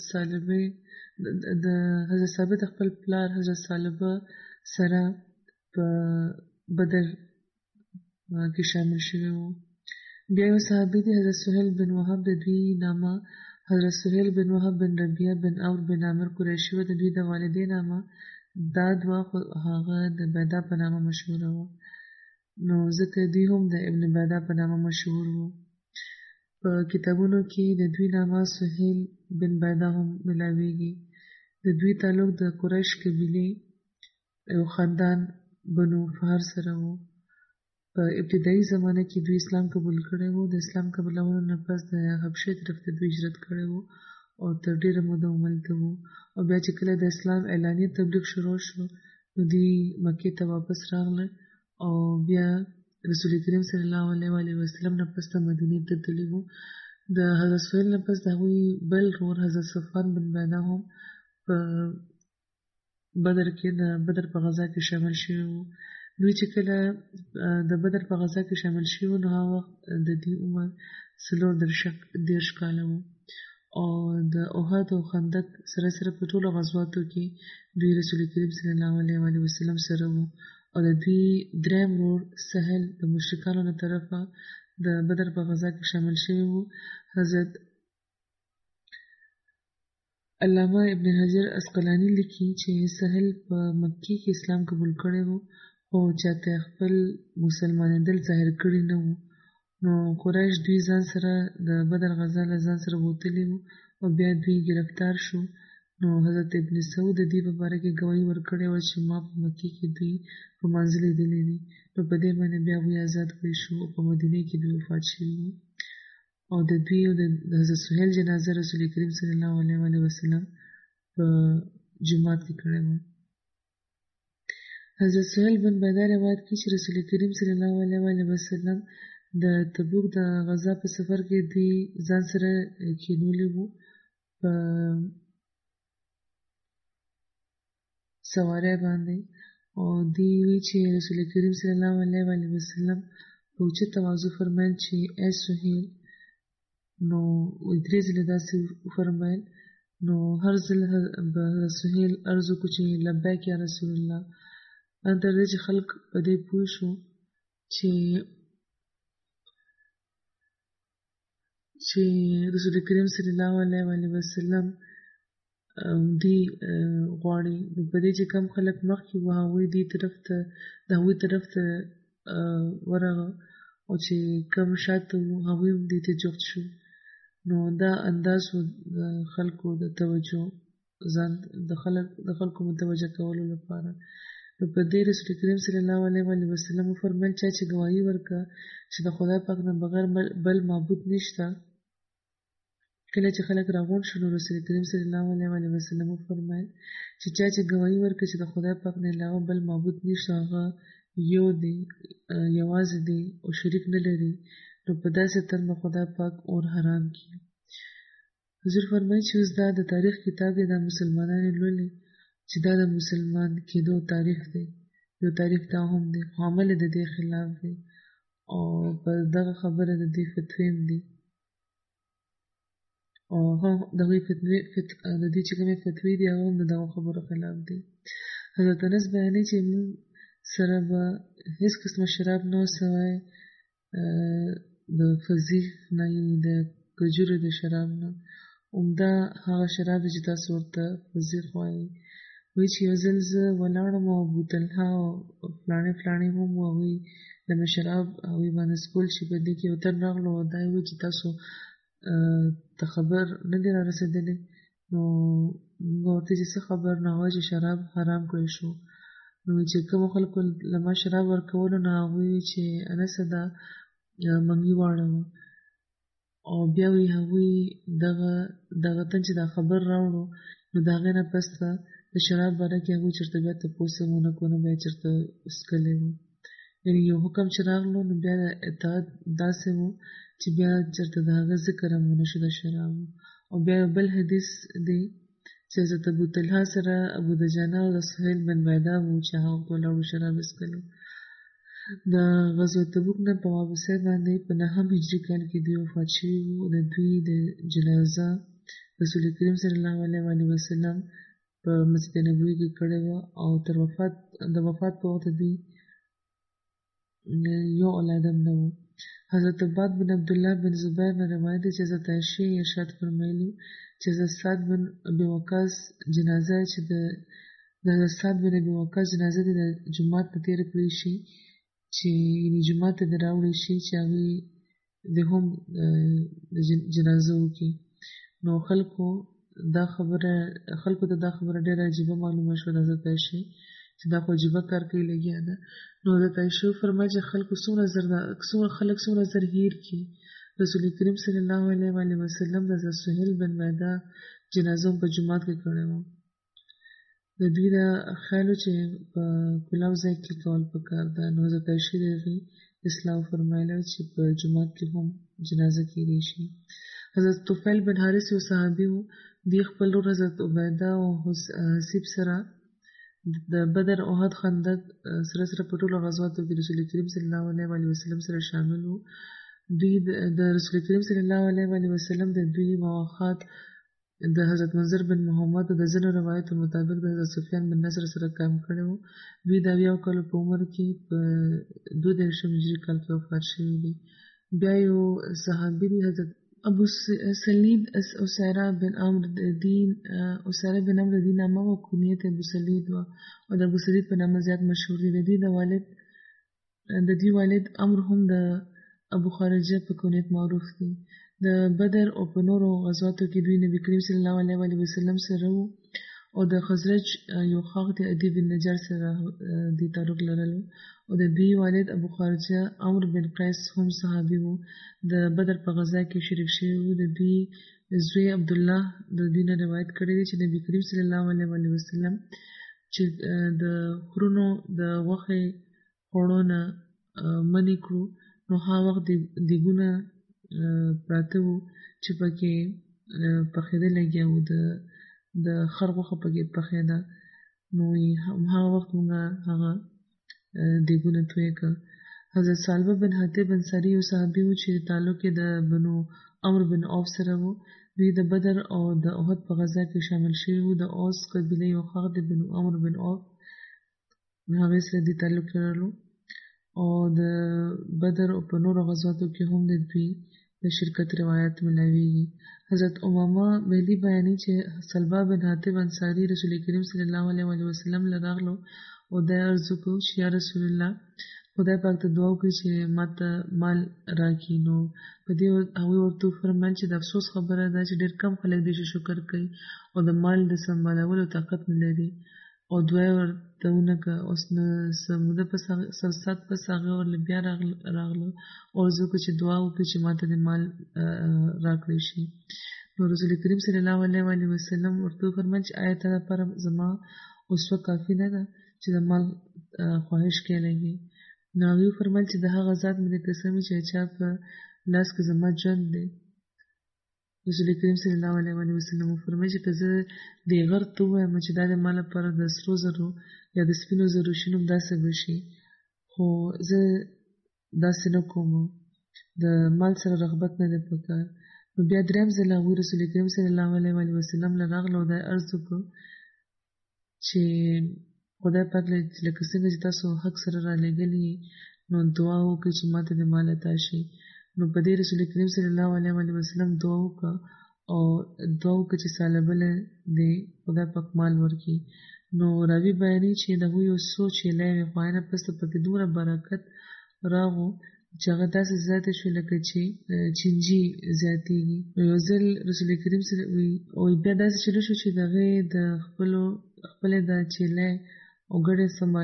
صالبه سره په بدر کې شامل شوي وو. بیا یو صحابي دی حضرت سهیل بن وهب، د دوی نامه حضرت سهیل بن وهب بن ربیعه بن عمرو بن عامر قریشي و. د دوی د والدې نامه داد وه، خو هغه د بیدا په نامه مشهوره وه، نو ځکه دوی هم د ابن بیدا په نامه مشهور وو. په کتابونو کې د دوی نامه سهیل بن بیدا هم ملاویږي. د دوی تعلق د قریش قبیلې یو خاندان بنو فهر سره وو. په ابتدایي زمانه کې دوی اسلام قبول کړی وو. د اسلام قبولولو نه پس د حبشې طرف ته دوی هجرت کړی وو او تر ډېره موده هملته وو. او بیا چې کله د اسلام اعلانیه تبلیغ شروع شو نو دوی مکې ته واپس راغله او بیا رسول کریم صلی الله علیه وسلم نه پس ته مدینې ته تللي وو. د حضرت سهیل نه پس د هغوی بل ورور حضرت صفوان بن بیدا هم په بدر په غزا کې شامل شوي وو. دوی چې کله د بدر په غزا کې شامل شوي نو هغه وخت د دوی عمر 34 کاله وو. او د احد او خندق سره سره په ټولو غزواتو کې دوی رسول کریم صلی الله علیه وسلم سره وو. او د دوی دریم ورور سهل د مشرکانو له طرفه د بدر په غزا کې شامل شوی وو. حضرت علامه ابن حجر اسقلاني لیکي چې سهل په مکې کې اسلام قبول کړی وو، خو چاته خپل مسلمانېدل ظاهر کړي نه وو. نو قریش دوی ځان سره د بدر غزا له ځان سره بوتلي وو او بیا دوی گرفتار شو. نو حضرت ابن سعود د دې په باره کې ګواهي ورکړې وه چې ما په مکې کې دوی په منځ لیدلي دي. نو په دې باندې بیا هغوی آزاد کړای شو او په مدینې کې دوی وفات شوي وو. او د دوی او د حضرت سهیل جنازه رسول کریم صلی الله علیه وسلم په جومات کې کړې وه. حضرت سهیل بن بیدا روایت کوي چې رسول کریم صلی الله علیه وسلم د تبوک د غزا په سفر کې دوی ځان سره کېنولي وو په سوارۍ باندې، او دوی وی چې رسول کریم صلی الله علیه وسلم په اوچت تواضع فرمایل چې ای سهیل، نو درې ځله داسې وفرمایل. نو هر ځل به سهیل عرض وکړو چې لبیک یا رسول الله، تر دې چې خلک په دې پوه شو چې رسول کریم صلی الله علیه وسلم دی غواړي. په دې چې کم خلک مخکې وو هغوی طرف ته ورغه، او چې کم شاته وو هغوی هم دې ته جفت شو. نو دا انداز و د خلکو د توجه ځان د خلکو متوجه کولو لپاره. نو په دې رسول کریم صلی الله علیه وسلم وفرمایل چا چې ګواهي ورکړه چې د خدای پاک نه بغیر بل معبود نشته. کله چې خلک راغونډ شو نو رسول کریم صلی الله علیه وسلم وفرمایل چې چا چې ګواهي ورکړه چې د خدای پاک نه علاوه بل معبود نشته، هغه یو دی، یوازې دی او شریک نه لري، نو په داسې تن به خدای پاک اور حرام کړي. حضور فرمایي چې اوس دا د تاریخ کتاب دی، دا مسلمانانو لولي چې دا د مسلمان کېدو تاریخ دی. یو تاریخ دا هم دی، خو عمل د دې خلاف دی، او په دغه خبره د دې فتوی هم دی، او د دې چې کومې فتوی دی هغه هم د دغه خبرو خلاف دی. حضرت انس بیانوي چې موږ سره به هیڅ قسمه شراب نه سوای د فضیح نه، یعنې د کجورو د شراب نه. عمده هغه شراب چې تاسو ورته فضیح وایي، وی چې یو ځل زه ولاړم او ابوطلحه او فلانې هم هغوی د شراب هغوی باندې څکول چې په دې کې یو تن راغلو او دا یې وویل چې تاسو ته خبر نه دی را رسېدلی. نو موږ ورته چې څه خبر؟ نو هغه چې شراب حرام کړی شو. نو چې کومو خلکو له ما شراب ورکولو نه هغوی وی چې انسه دا منګي واړوه. او بیا وی هغوی دغه تن چې دا خبر راوړو نو د هغې نه پس د شراب باره کې هغوی چېرته بیا تپوس یې ونه کړو، نه بیا یې چېرته څکلی و. یعنې یو حکم چې راغلو نو بیا اطاعت داسې و چې بیا چېرته د هغه ذکر هم ونه شو د شرابو. او بیا یو بل حدیث دی چې حضرت ابوطلحه سره ابو دجانه او د سهیل بن بیدا وو چې هغه وخت ولاړو شراب یې څکلو. د غزوه تبوک نه په وابستۍ باندې په 9 هجري کال کې دوی وفات شوي وو. د دوی د جنازه رسول کریم صلی الله علیه وسلم په مسجد نبوي کې کړې وه او تر وفات په وخت دوی یو اولاد هم نه و. حضرت عباد بن عبدالله بن زبیر نه روایت دی چې حضرت عایشې ارشاد فرمایلي چې حضرت سعد بن ابي وقاص جنازه چې د حضرت سعد بن ابي وقاص جنازه د جومات نه تېره کړی شي چې یعنې جومات ته دې راوړی شي چې هغوی د هم د جنازه وکړي. نو خلکو ته دا خبره ډېره عجیبه معلومه شوه د حضرت عایشې چې دا خو عجیبه کار کوي لګیا ده. نو حضرت عایشې وفرمایل چې خلک څومره زر هیر کړي. رسول کریم صلی الله علیه وسلم د حضرت سهیل بن بیدا جنازه په جومات کې کړې وه. د دوی دا خیال و چې په کلاو ځای کې کول پکار ده. نو حضرت عایشې د هغې اصلاح وفرمایله چې په جومات کې هم جنازه کیدی شي. حضرت طفیل بن حارث یو صحابي و. دوی خپل ورور حضرت عبیده او حسیب سره د بدر او احد خندق سره په ټولو غزواتو کې رسول کریم صلی الله علیه وسلم سره شامل وو. دوی د رسول کریم صلی الله علیه وسلم د دوی مواخات د حضرت منذر بن محمد د ځینو روایتو مطابق د حضرت سفیان بن نصر سره قائم کړی وو. دوی د 80 کالو په عمر کې په 22 هجري کال کې وفات شوي دي. بیا یو صحابي دی حضرت ابو سلید اسیرہ بن عمرو د دین نامه و کنیت ابو سلید و او د ابو سلید په نامه زیات مشهور دی. د دوی والد عمرو هم د ابو خارجه په کنیت معروف دی. د بدر او په نورو غزواتو کې دوی نبی کریم صلی الله علیه وسلم سره وو او د خزرج یو خاغ د ادی بن نجار سره د تعلق لرلو. او د دوی والد ابو خارجه عمرو بن قیس هم صحابي وو. د بدر په غزا کې شریک شوی وو. د دوی زوی عبدالله د دوی نه روایت کړی دی چې نبی کریم صلی الله علیه وسلم چې د خرونو د غوښې خوړو نه منع کړو نو هغه وخت دیګونه پراته وو چې پکې پخېدل لګیا وو، د خر غوښه پکې پخېده. نو هغه وخت موږ هغه دیګونه توی کړ. حضرت سالبه بن حاتب انصاري یو صحابي وو چې تعلق یې د بنو عمرو بن عوف سره وو. دوی د بدر او د احد په غزا کې شامل شوي وو. د اوس قبیله یو خاغ د بنو عمرو بن عوف هغې سره د تعلق لرلو او د بدر او په نورو غزواتو کې هم د دوی د شرکت روایت ملاویږي. حضرت امامه بهلی بیانوي چې سلبه بن حاتب انصاري رسول کریم صلی الله علیه وسلم له راغلو او دا عرض وکړو چې یا رسول الله خدای پاک ته دعا وکړي چې ماته مال راکړي. نو په دې هغوی ورته وفرمایل چې د افسوس خبره ده چې ډېر کم خلک دې چې شکر کوي او د مال د سنبالولو طاقت نه لري. او دعا یې ورته ونه کړه. اوس نه څه موده پس سات پس هغه ورله بیا راغله او عرض وکړو چې دعا وکړي چې ماته د مال راکړی شي. نو رسول کریم صلی الله علیه وسلم ورته وفرمایل چې آیا تا لپاره زما اسوه کافي نه ده چې د مال خواهش کې لګي؟ نو هغې وفرمایل چې د هغه ذات مې د قسم چې چا په لاس کې زما ژوند دی. رسول کریم صلی الله علیه وسلم وفرمایل چې که زه دې غر ته ووایم چې دا د ما لپاره د سرو زرو یا د سپینو زرو شي نو داسې به شي، خو زه داسې نه کوم، د مال سره رغبت نه دی پکار. نو بیا دریم ځل هغوی رسول کریم صلی الله علیه وسلم له راغله او دا یې عرض وکړو چې خدای پاک لکه څنګه چې تاسو حق سره را لېږلي نو دعا وکړئ چې ماته د مال عطا شي. نو په دې رسول کریم صلی الله علیه وسلم دعا وکړه او دعا وکړه چې سالبه له دې خدای پاک مال ورکړي. نو راوی بیانې چې د هغوی یو څو چیلۍ وې، خو نه پس پکې دومره برکت راغو چې هغه داسې زیاتې شوې لکه چې چینجي زیاتېږي. نو یو ځل رسول کریم صلی الله علیه وسلم بیا داسې چلو شو چې د هغې د خپلې د چیلۍ او ګډې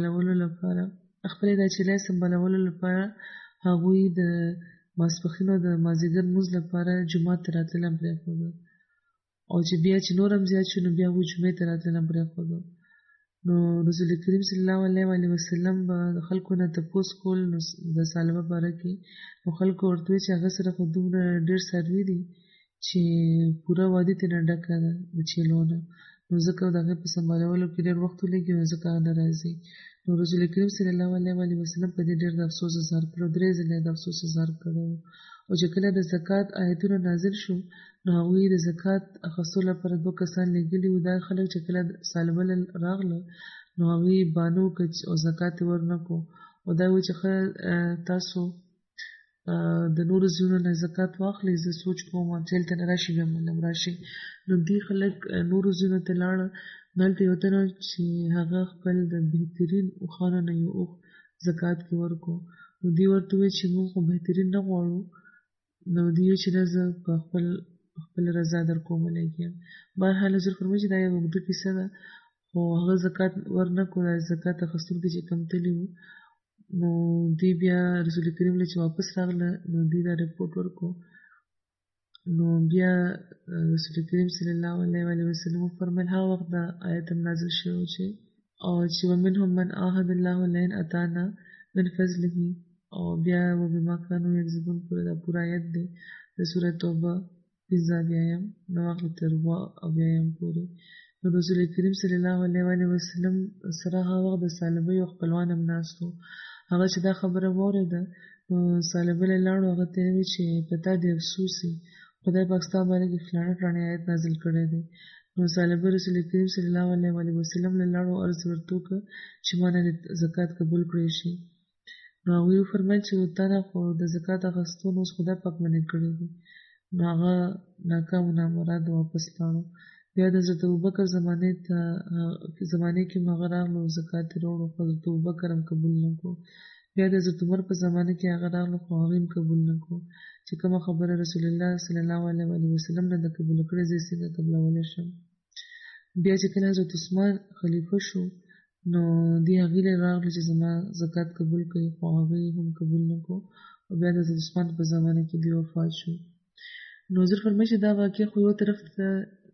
سمبالولو لپاره هغوی د ماسپښین او د مازدیګر لمونځ لپاره جومات ته راتلل هم پرېښوده، او چې بیا چې نور هم زیات شو نو بیا هغوی جمعې ته راتلل هم پرېښوده. نو رسول کریم صلی الله علیه وسلم به د خلکو نه تپوس کول نو د سالبه باره کې، نو خلکو ورته وویل چې هغه سره خو دومره ډېر څاروي دي چې پوره وادي ترېنه ډکه ده د چیلو نه، نو ځکه د هغې په سمبالولو کې ډېر وخت ولګي، نو ځکه هغه نه راځي. نو رسول کریم صلی الله علیه وسلم په دې ډېر د افسوس اظهار کړی، 3 ځله د افسوس اظهار کړی و. او چې کله د زکات آیتونه نازل شو نو هغوی د زکات اخیستو لپاره 2 کسان لېږلي وو. دا خلک چې کله سالبه راغله نو هغوی بانه وکړه او زکات یې ورنه کړو، او دا وایي چې ښه تاسو د نورو ځایونو نه زکات واخلئ، زه سوچ کوم چې هلته نه راشي بیا ملم راشي. نو دې خلک نورو ځایونو ته لاړه، نو هلته یو تن چې هغه خپل د بهترین اوښانو نه یو اوښ زکات کې ورکړو، نو دوی ورته وویل چې موږ خو بهترین نه غواړو، نو دوی چې نه زه په خپل رضا در کوملی یم. بهرحال حضور فرمایي چې دا یوه اوږده کیسه ده، خو هغه زکات ورنه کړو. دا زکات اخیستونکي چې کوم تللي وو نو دوی بیا رسول کریم له چې واپس راغله نو دوی دا رپورټ ورکړو، نو بیا رسول کریم صلی الله علیه وسلم وفرمیل هغه وخت دا آیت هم نازل شوی چې ومنهم من عاهد الله لئن اتانا من فضله، او بیا وبما كانوا یکذبون پورې دا پوره آیت دی د سورة توبه 15 نو هغه تر 20 پورې. نو رسول کریم صلی الله علیه وسلم سره هغه وخت د سالبه یو خپلوان هم ناست و. هغه چې دا خبره واورېده نو سالبه له لاړو، هغه ته یې وویل چې په تا دې افسوس وي، خدای پاک ستا باره کې فلانه آیت نازل کړی دی. نو سالبه رسول کریم صلی الله علیه وسلم له لاړو عرض ورته وکړه چې ما نه زکات قبول کړی شي. نو هغوی وفرمیل چې تا نه خو د زکات اخیستو نو اوس خدای پاک منع کړی دی. نو هغه ناکام و نامراد واپس لاړو. بیا د حضرت ابوبکر زمانې کې هغه راغلو زکات یې راوړو، خو حضرت ابوبکر هم قبول نه کړو. بیا د حضرت عمر په زمانه کې هغه راغلو خو هغه هم قبول نه کړو چې کومه خبره رسول الله صلی الله علیه وسلم نه ده قبول کړې، زه یې څنګه قبلولی شم. بیا چې کله حضرت عثمان خلیفه شو نو دې هغې له راغلو چې زما زکات قبول کړي، خو هغه یې هم قبول نه کړو، او بیا د حضرت عثمان په زمانه کې دوی وفات شو. نو حضور فرمایي چې دا واقع خو یو طرف ته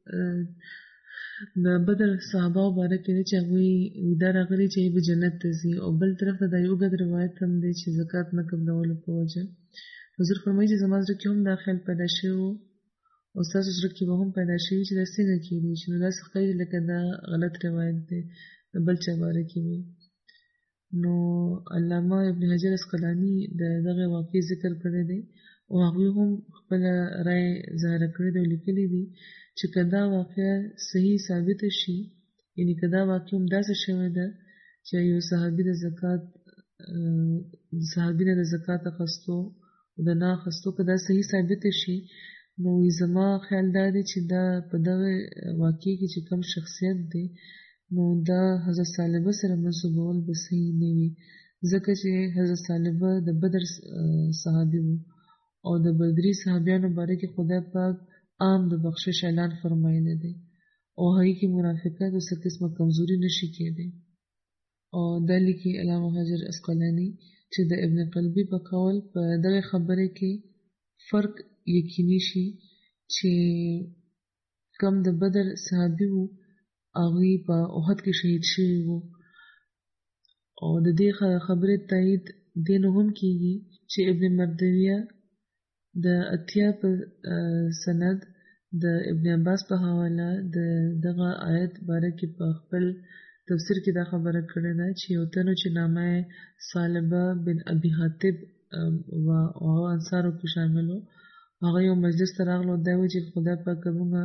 د بدر صحابه باره کې دی چې هغوی دا راغلي چې به جنت ته ځي، او بل طرف ته دا یو اوږد روایت هم دی چې زکات نه قبلولو په وجه. حضور فرمایي چې زما زړه کې هم دا خیال پیدا شوی و او ستاسو زړه کې به هم پیدا شوي چې دا څنګه کېدی شي. نو داسې ښکاري لکه دا غلط روایت دی د بل چا باره کې وي. نو علامه ابن حجر اسقلاني د دغه واقعې ذکر کړی دی او هغوی هم خپله رای ظاهره کړې ده او لیکلي دي چې که دا واقعه صحیح ثابته شي، یعنې که دا واقع هم داسې شوې ده چې یو صحابي نه د زکات اخیستو او د نه اخیستو که دا صحیح ثابته شي، نو زما خیال دا دی چې دا په دغه واقعې کې چې کوم شخصیت دی نو دا حضرت صالبه سره منسوبول به صحیح نه وي، ځکه چې حضرت صالبه د بدر صحابي وو او د بدري صحابیانو باره کې خدای پاک عام د بخشش اعلان فرمایلی دی او هغې کې منافقت او څه قسمه کمزوري نشي کېدی. او دا لیکي علامه حجر اسقلاني چې د ابن قلبي په قول په دغه خبره کې فرق یقیني شي چې کم د بدر صحابي وو هغوی په احد کې شهید شوي وو، او د دې خبرې تایید دې نه هم کېږي چې ابن مردویه د اتیا په سند د ابن عباس په حواله د دغه آیت باره کې په خپل تفسیر کې دا خبره کړې ده چې یو تن چې نامه صالبه بن ابي حاتب و هغه انصارو کې شامل و، هغه یو مجلس ته راغلو، دا وایي چې خدای پاک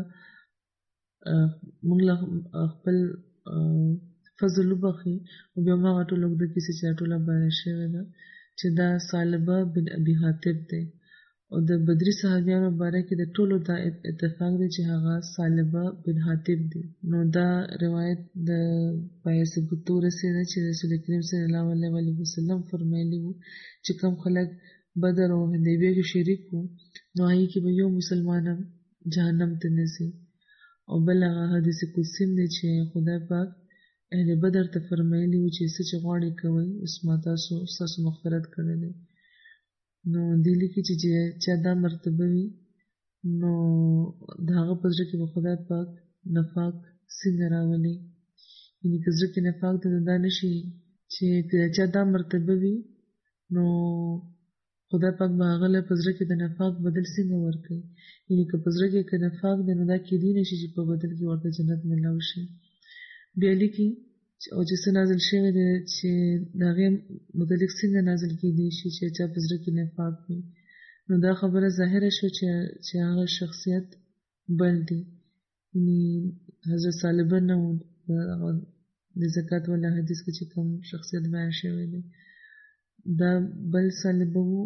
موږ له خپل فضل وبخي، او بیا هغه ټوله اوږده کیسه چې ټوله بیان شوې ده چې دا صالبه بن ابي حاتب دی او د بدري صحابیانو باره کې د ټولو دا اتفاق دی چې هغه ثعلبه بن حاتب دی. نو دا روایت د پای ثبوت ورسېده چې رسول کریم صلی الله علیه وسلم فرمایلی وو چې کوم خلک بدر او حدیبیه کې شریک وو نو هغې کې به یو مسلمان هم جهنم ته نه ځي. او بل هغه حدیث قدسي دی چې خدای پاک اهل بدر ته فرمایلی وو چې څه چې غواړئ کوئ اوس ما ستاسو مغفرت کړی دی. نو دې لیکي چې چا دا مرتبه وي نو د هغه په زړه کې به خدای پاک نفاق څنګه راولي، یعنې که زړه کې نفاق دی نو دا نشي چې که چا دا مرتبه وي نو خدای پاک به هغه له په زړه کې د نفاق بدل څنګه ورکوي، یعنې که په زړه کې که نفاق دی نو دا کیدی نشي چې په بدل کې ورته جنت ملاو شي. بیا لیکي او چې څه نازل شوی دی چې د هغې متعلق څنګه نازل کیدی شي چې چا په زړه کې نفاق وي نو دا خبره ظاهره شو چې هغه شخصیت بل دی، یعنې حضرت ثعلبه نه و د زکات والا حدیث کې چې کوم شخصیت بیان شوی دی دا بل ثعلبه و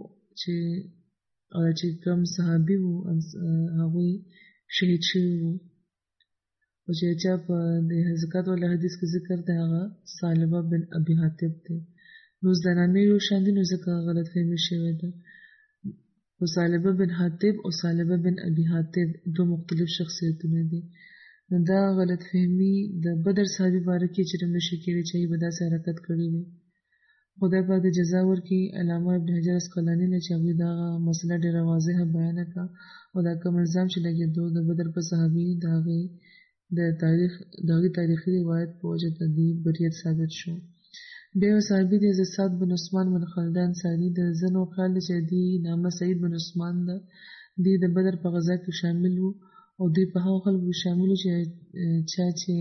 چې کوم صحابي و هغوی شهید شوي وو او چې چا په د زکات والا حدیث کې ذکر دی هغه ثعلبه بن ابي حاتب دی. نو د نامې یو شان دي نو ځکه غلط فهمي شوې ده. او ثعلبه بن حاتب او ثعلبه بن ابي حاتب دوه مختلف شخصیتونه دي. نو دا غلط فهمي د بدر صحابي باره کې چې نشي کېدی چې به داسې حرکت کړی وي. خدای پاک د جزا ورکړي علامه ابن حجر اسقلاني نه چې هغوی دا مسله ډېره واضحه بیانه کړه او دا کوم الزام چې لګېدو د بدر په صحابي د هغې تاریخي روایت په وجه د دې بریت ثابت شو. بیا یو صحابي دی سعد بن عثمان بن خلدان انصاري د ځینو خیال دی چې دې نامه سعید بن عثمان ده. دې د بدر په غزا کې شامل وو او دوی په هغو خلکو کې شامل وو چې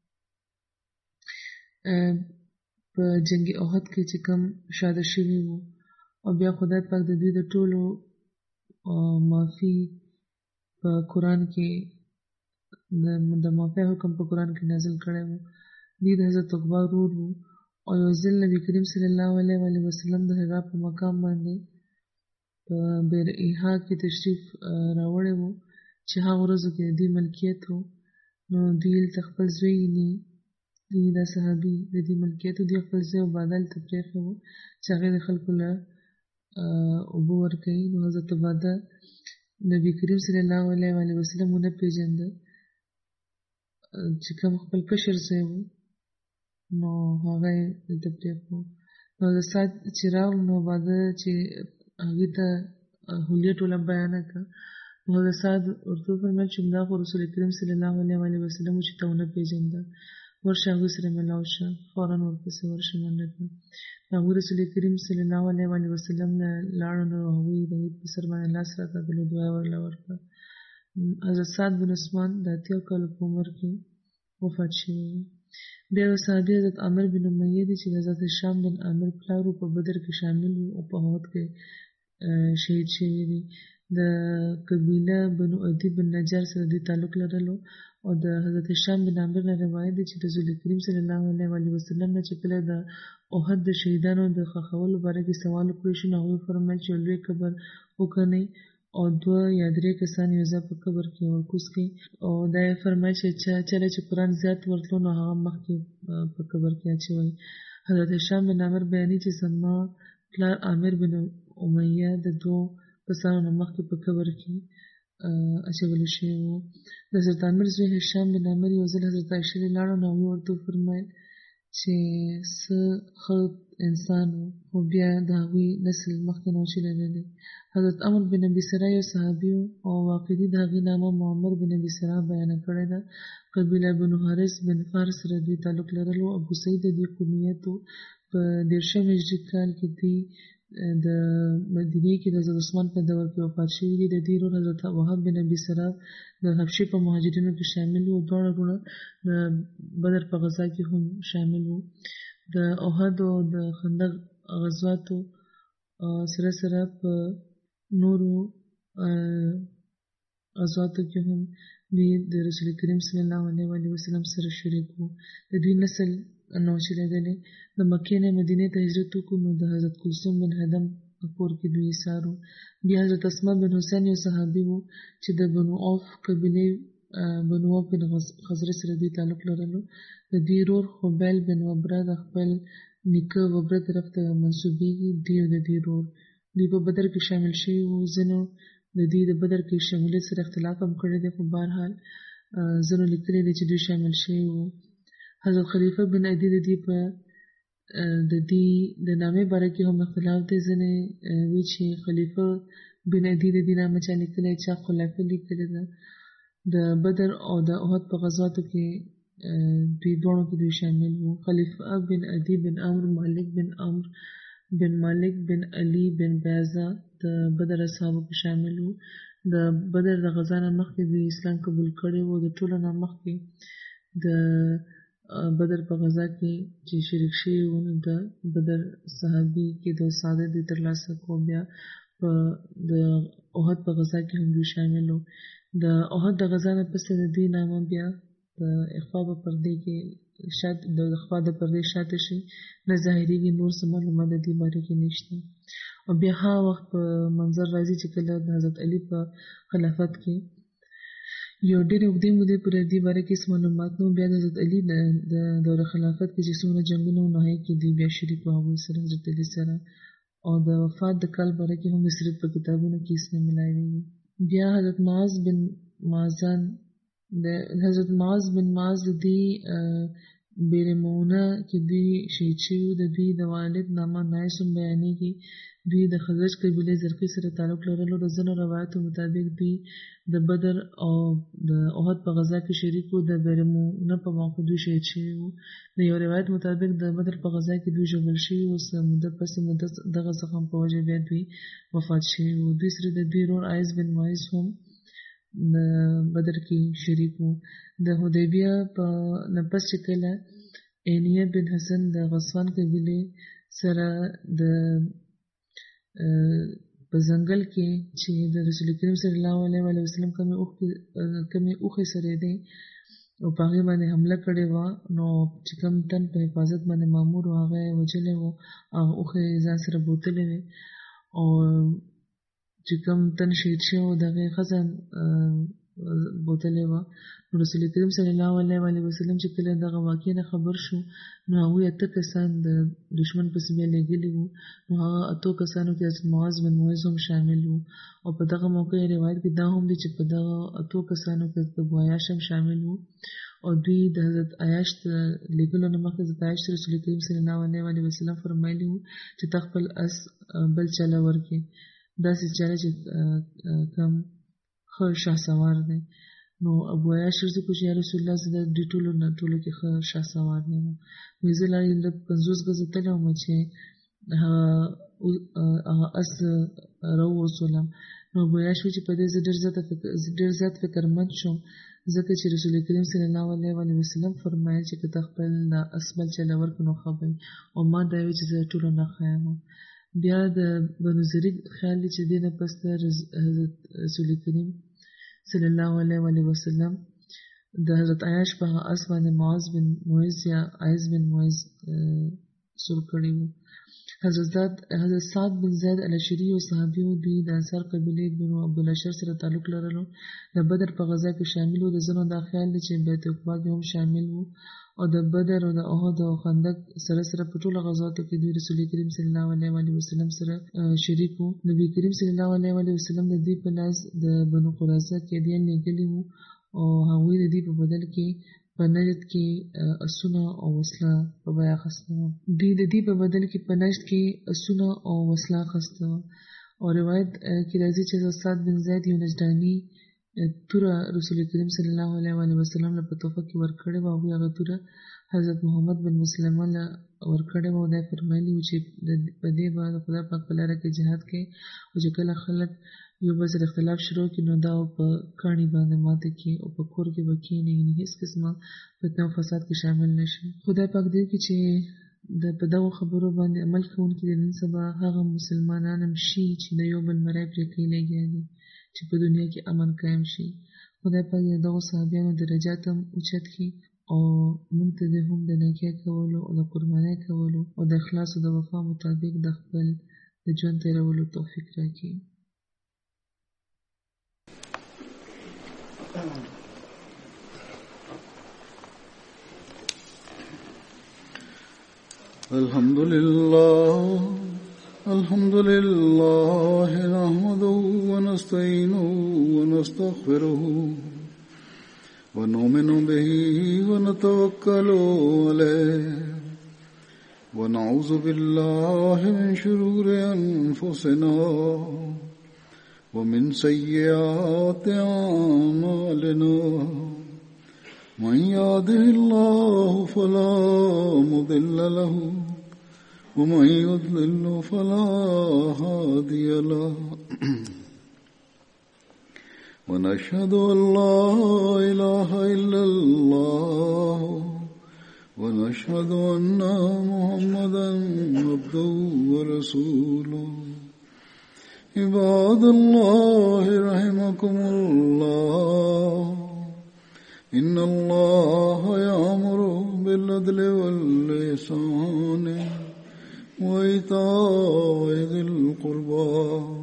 په جنګ احد کې چې کوم شاده شوي وو او بیا خدای پاک د دوی د ټولو معافي په قرآن کې د معافی حکم په قرآن کې نازل کړی وو. دوی د حضرت عقبه ورور وو او یو ځل نبي کریم صلی الله علیه وسلم د حرا په مقام باندې په بیر ایحا کې تشریف راوړی وو چې هغه ورځو کې د دوی ملکیت وو. نو دوی هلته خپل زوی دوی دا صحابي د دې ملکیت دوی خپل زوی عباده ته پرېښی وو چې هغې د خلکو له اوبه ورکوي. نو حضرت عباده نبي کریم صلی الله علیه وسلم ونه پېژنده چې کوم خپل کشر زوی وو نو هغه یې دلته پرېښود. نو د سعد چې راغلو نو عباده چې هغې ته حلیه ټوله بیانه کړه نو د سعد ورته وفرمیل چې دا خو رسول کریم صلی الله علیه وسلم چې تا ونه پېژنده ورشه هغوی سره ملاو شه. فوراً ورپسې ورشه منډه کړه. هغوی رسول کریم صلی الله علیه وسلم نه لاړو نو هغوی د هغوی په سر باندې لاس راکاږلو دعا یې ورله ورکړه. حضرت سعد بن عثمان د 80 کالو په عمر کې وفات شوی و. بیا یو صحابي حضرت عامر بن امیه دی چې د حضرت هشام بن عامر پلار په بدر کې شامل و او په احد کې شهید شوی دی. د قبیله بنو عدي بن نجار سره دوی تعلق لرلو او د حضرت هشام بن عامر نه روایت دی چې رسول کریم صلی الله علیه وسلم نه چې کله د احد د شهیدانو د ښخولو باره کې سوال وکړی شو نو هغوی فرمایل چې لوی قبر وکنئ او 2 یا 3 کسان یو ځای په قبر کې ورکوز کړي او دا یې فرمایل چې چله چې قرآن زیات ورتلو نو هغه مخکې په قبر کې اچوئ. حضرت هشام بن عامر بیانوي چې زما پلار عامر بن امیه د 2 کسانو نه مخکې په قبر کې اچولی شوی و. د حضرت عامر زوی هشام بن عامر یو ځل حضرت عایشه لاړو نو هغوی ورته وفرمیل چې څه ښه انسان و خو بیا د هغوی نسل مخکې نه و شلېدلی. حضرت عمر بن ابي سرا یو صحابي و او واقعي د هغې نامه معمر بن ابي سرا بیانه کړې ده. قبیله بنو حارث بن فارس سره دوی تعلق لرلو. ابو سعید د دوی قومیت و. په 13 هجري کال کې دوی د مدینې کې د حضرت عثمان په دور کې وفات شوي دي. د دې ورور حضرت وهب بن ابي سرا د حبشې په مهاجرینو کې شامل و. دواړه وروڼه د بدر په غزا کې هم شامل وو. د احد او د خندق غزواتو سره سره په نورو غزواتو کې هم دوی د رسول کریم صلی الله علیه وسلم سره شریک وو. د دوی نسل نو شلېدلی. د مکې نه مدینې ته هجرت وکړو نو د حضرت کلثوم بن هدم کور کې دوی سارو. بیا حضرت اسماء بن حسین یو صحابي وو چې د بنو عوف قبیلې بنو عوف بن خزرج سره دوی تعلق لرلو. د دوی ورور خبیل بن وبره د خپل نیکه وبره طرف ته منسوبېږي. دوی د دوی ورور دوی په بدر کې شامل شوي وو. ځینو د دوی د بدر کې شمولیت سره اختلاف هم کړی دی، خو بهرحال ځینو لیکلي دی چې دوی شامل شوي وو. حضرت خلیفه بن عدي د دوی په د دې د نامې باره کې هم اختلاف دی. ځینې وی چې خلیفه بن عدي د دې نامه چا لیکلی، چا خلافه لیکلې ده. د بدر او د احد په غزواتو کې دوی دواړو کې دوی شامل وو. خلیفه بن عدي بن عمرو مالک بن عمرو بن مالک بن علي بن بیازه د بدر اصحابو کې شامل وو. د بدر د غزا نه مخکې دوی اسلام قبول کړی وو. د ټولو نه مخکې د بدر په غزا کې چې شریک شوي وو، نو د بدر صحابي کې د سعادت دوی ترلاسه کړو. بیا په د احد په غزا کې هم دوی شامل وو. د احد د غزا نه پس د دوی نامه بیا د اخوا په پردې کې د اخوا د پردې شاته شي، نه ظاهرېږي، نور څه معلومات د دې باره کې نشته. او بیا هغه وخت په منظر راځي چې کله د حضرت علي په خلافت کې یو ډېرې اوږدې مودې پورې دې باره کې هېڅ معلومات نه وو. بیا د حضرت علي د دوره خلافت کې چې څومره جنګونه وو، نو هغې کې دوی بیا شریک وو هغوی سره، حضرت علي سره. او د وفات د کال باره کې هم د سیرت په کتابونو کې هېڅ نه میلاوېږي. بیا حضرت معاذ بن معاذان د حضرت معاذ بن معاذ د دې بیرمونه کې دوی شهید شوي وو. د دوی د والد نامه نایس هم بیانېږي. دوی د خزرج قبیلې زرقي سره تعلق لرلو. د ځینو روایتو مطابق دوی د بدر او د احد په غزا کې شریک وو. د بیرمونه په موقع دوی شهید شوي وو. د یو روایت مطابق د بدر په غزا کې دوی ژوبل شوي وو. څه موده پسې دغه زخم په وجه بیا دوی وفات شوي وو. دوی سره د دوی ورور عیس بن معیز هم د بدر کې شریک وو. د حدیبیه په نه پس چې کله عینیه بن حسن د غسفان قبیلې سره د په ځنګل کې چې د رسول کریم صلی الله علیه وسلم کمې اوښې سره دی او په هغې باندې حمله کړې وه، نو چې کوم تن په حفاظت باندې مامور و هغه یې وژلی و، هغه اوښې ځان سره بوتلې وې. او چې کوم تن شهید شوی و د هغې ښځه بوتلې وه. نو رسول کریم صلی الله علیه وسلم چې کله دغه واقعې نه خبر شو، نو هغوی 8 کسان د دشمن پسې بیا لېږلي وو. نو هغه 8 کسانو کې حضرت معاذ بن معیز هم شامل وو. او په دغه موقع روایت کې دا هم دی چې په دغه 8 کسانو کې حضرت ابو عیاش هم شامل وو. او دوی د حضرت عیاش لېږلو نه مخکې حضرت عیاش رسول کریم صلی الله علیه وسلم فرمایلي وو چې تا خپل اس بل چاله ورکړې، داسې چاله چې کم ښه شهسوار دی. نو ابو عیاش عرض وکړو چې یا رسول الله زه د دوی ټولو کې ښه شهسوار نه یم. وایي زه لا 50 ګزه تللی وم چې هغه اس راووځولم. نو ابو عیاش وایي چې په دې زه ډېر زیات فکرمند شوم، ځکه چې رسول کریم صلی الله علیه وسلم فرمایل چې که ته خپل اس بل چاله ورکړې نو ښه به وي. او ما دا وایي چې زه ټولو نه ښه یم. بیا د بنو ضریق خیال دی چې دې نه پس حضرت رسول کریم صلی الله علیه وسلم د حضرت عیاش په هغه اس باندې معاذ بن معیز یا عیس بن معیز سور کړی وو. حضرت سعد بن زید الاشری یو صحابي وو. دوی د انصار قبیلې بنو عبدالاشر سره تعلق لرلو. د بدر په غزا کې شامل وو. د ځینو دا خیال دی چې بیت عقبه کې هم شامل وو. او د بدر او د احد او خندق سره په ټولو غزواتو کې دوی رسول کریم صلی الله علیه وسلم سره شریک وو. نبی کریم صلی الله علیه وسلم د دوی په لاس د بنو قریظه قیدیان لېږلي وو. او هغوی د دوی په بدل کې په نجد کې اسونه او وسله په بیه اخیسته وه. دوی د دې په بدل کې په نجد کې اسونه او وسله اخیسته وه. او روایت کې راځي چې سعد بن زید یو نجداني توره رسول کریم صلی الله علیه وسلم له په تحفه کې ورکړې وه. هغوی هغه توره حضرت محمد بن مسلمه له ورکړې وه. او دا یې فرمایلي وو چې په دې به د خدای پاک په لاره کې جهاد کوي، او چې کله خلک یو بل سره اختلاف شروع کړي نو دا په کاڼي باندې ماته کړي او په کور کې به کښېني، یعنې هېڅ قسمه فتنه او فساد کې شامل نه شي. خدای پاک دې وکړي چې په دغو خبرو باندې عمل کوونکي د نن سبا هغه مسلمانان هم شي چې د یو بل مری پرې کوي لګیا دي، چې په دنیا کې امن قایم شي. خدای پاک د دغو صحابیانو درجات هم اوچت کړي او موږ ته هم د نیکۍ کولو او د قربانۍ کولو او د اخلاص او د وفا مطابق د خپل د ژوند تیرولو توفیق راکړي. الحمد لله نحمده ونستعينه ونستغفره ونؤمن به ونتوكل عليه ونعوذ بالله من شرور أنفسنا ومن سيئات أعمالنا من يهده الله فلا مضل له ومن يضلل فلا هادي له ونشهد أن لا إله إلا الله ونشهد أن محمدا عبده ورسوله عباد الله رحمكم الله إن الله يأمر بالعدل والإحسان وإيتاء ذي القربى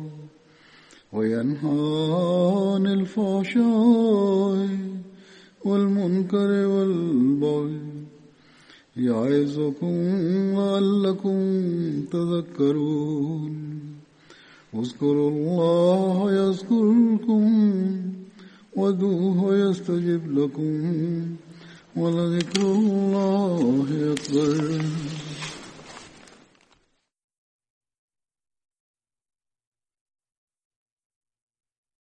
وينهى عن الفحشاء والمنكر والبغي يعظكم لعلكم تذكرون اذكروا الله يذكركم وادعوه يستجب لكم ولذكر الله أكبر.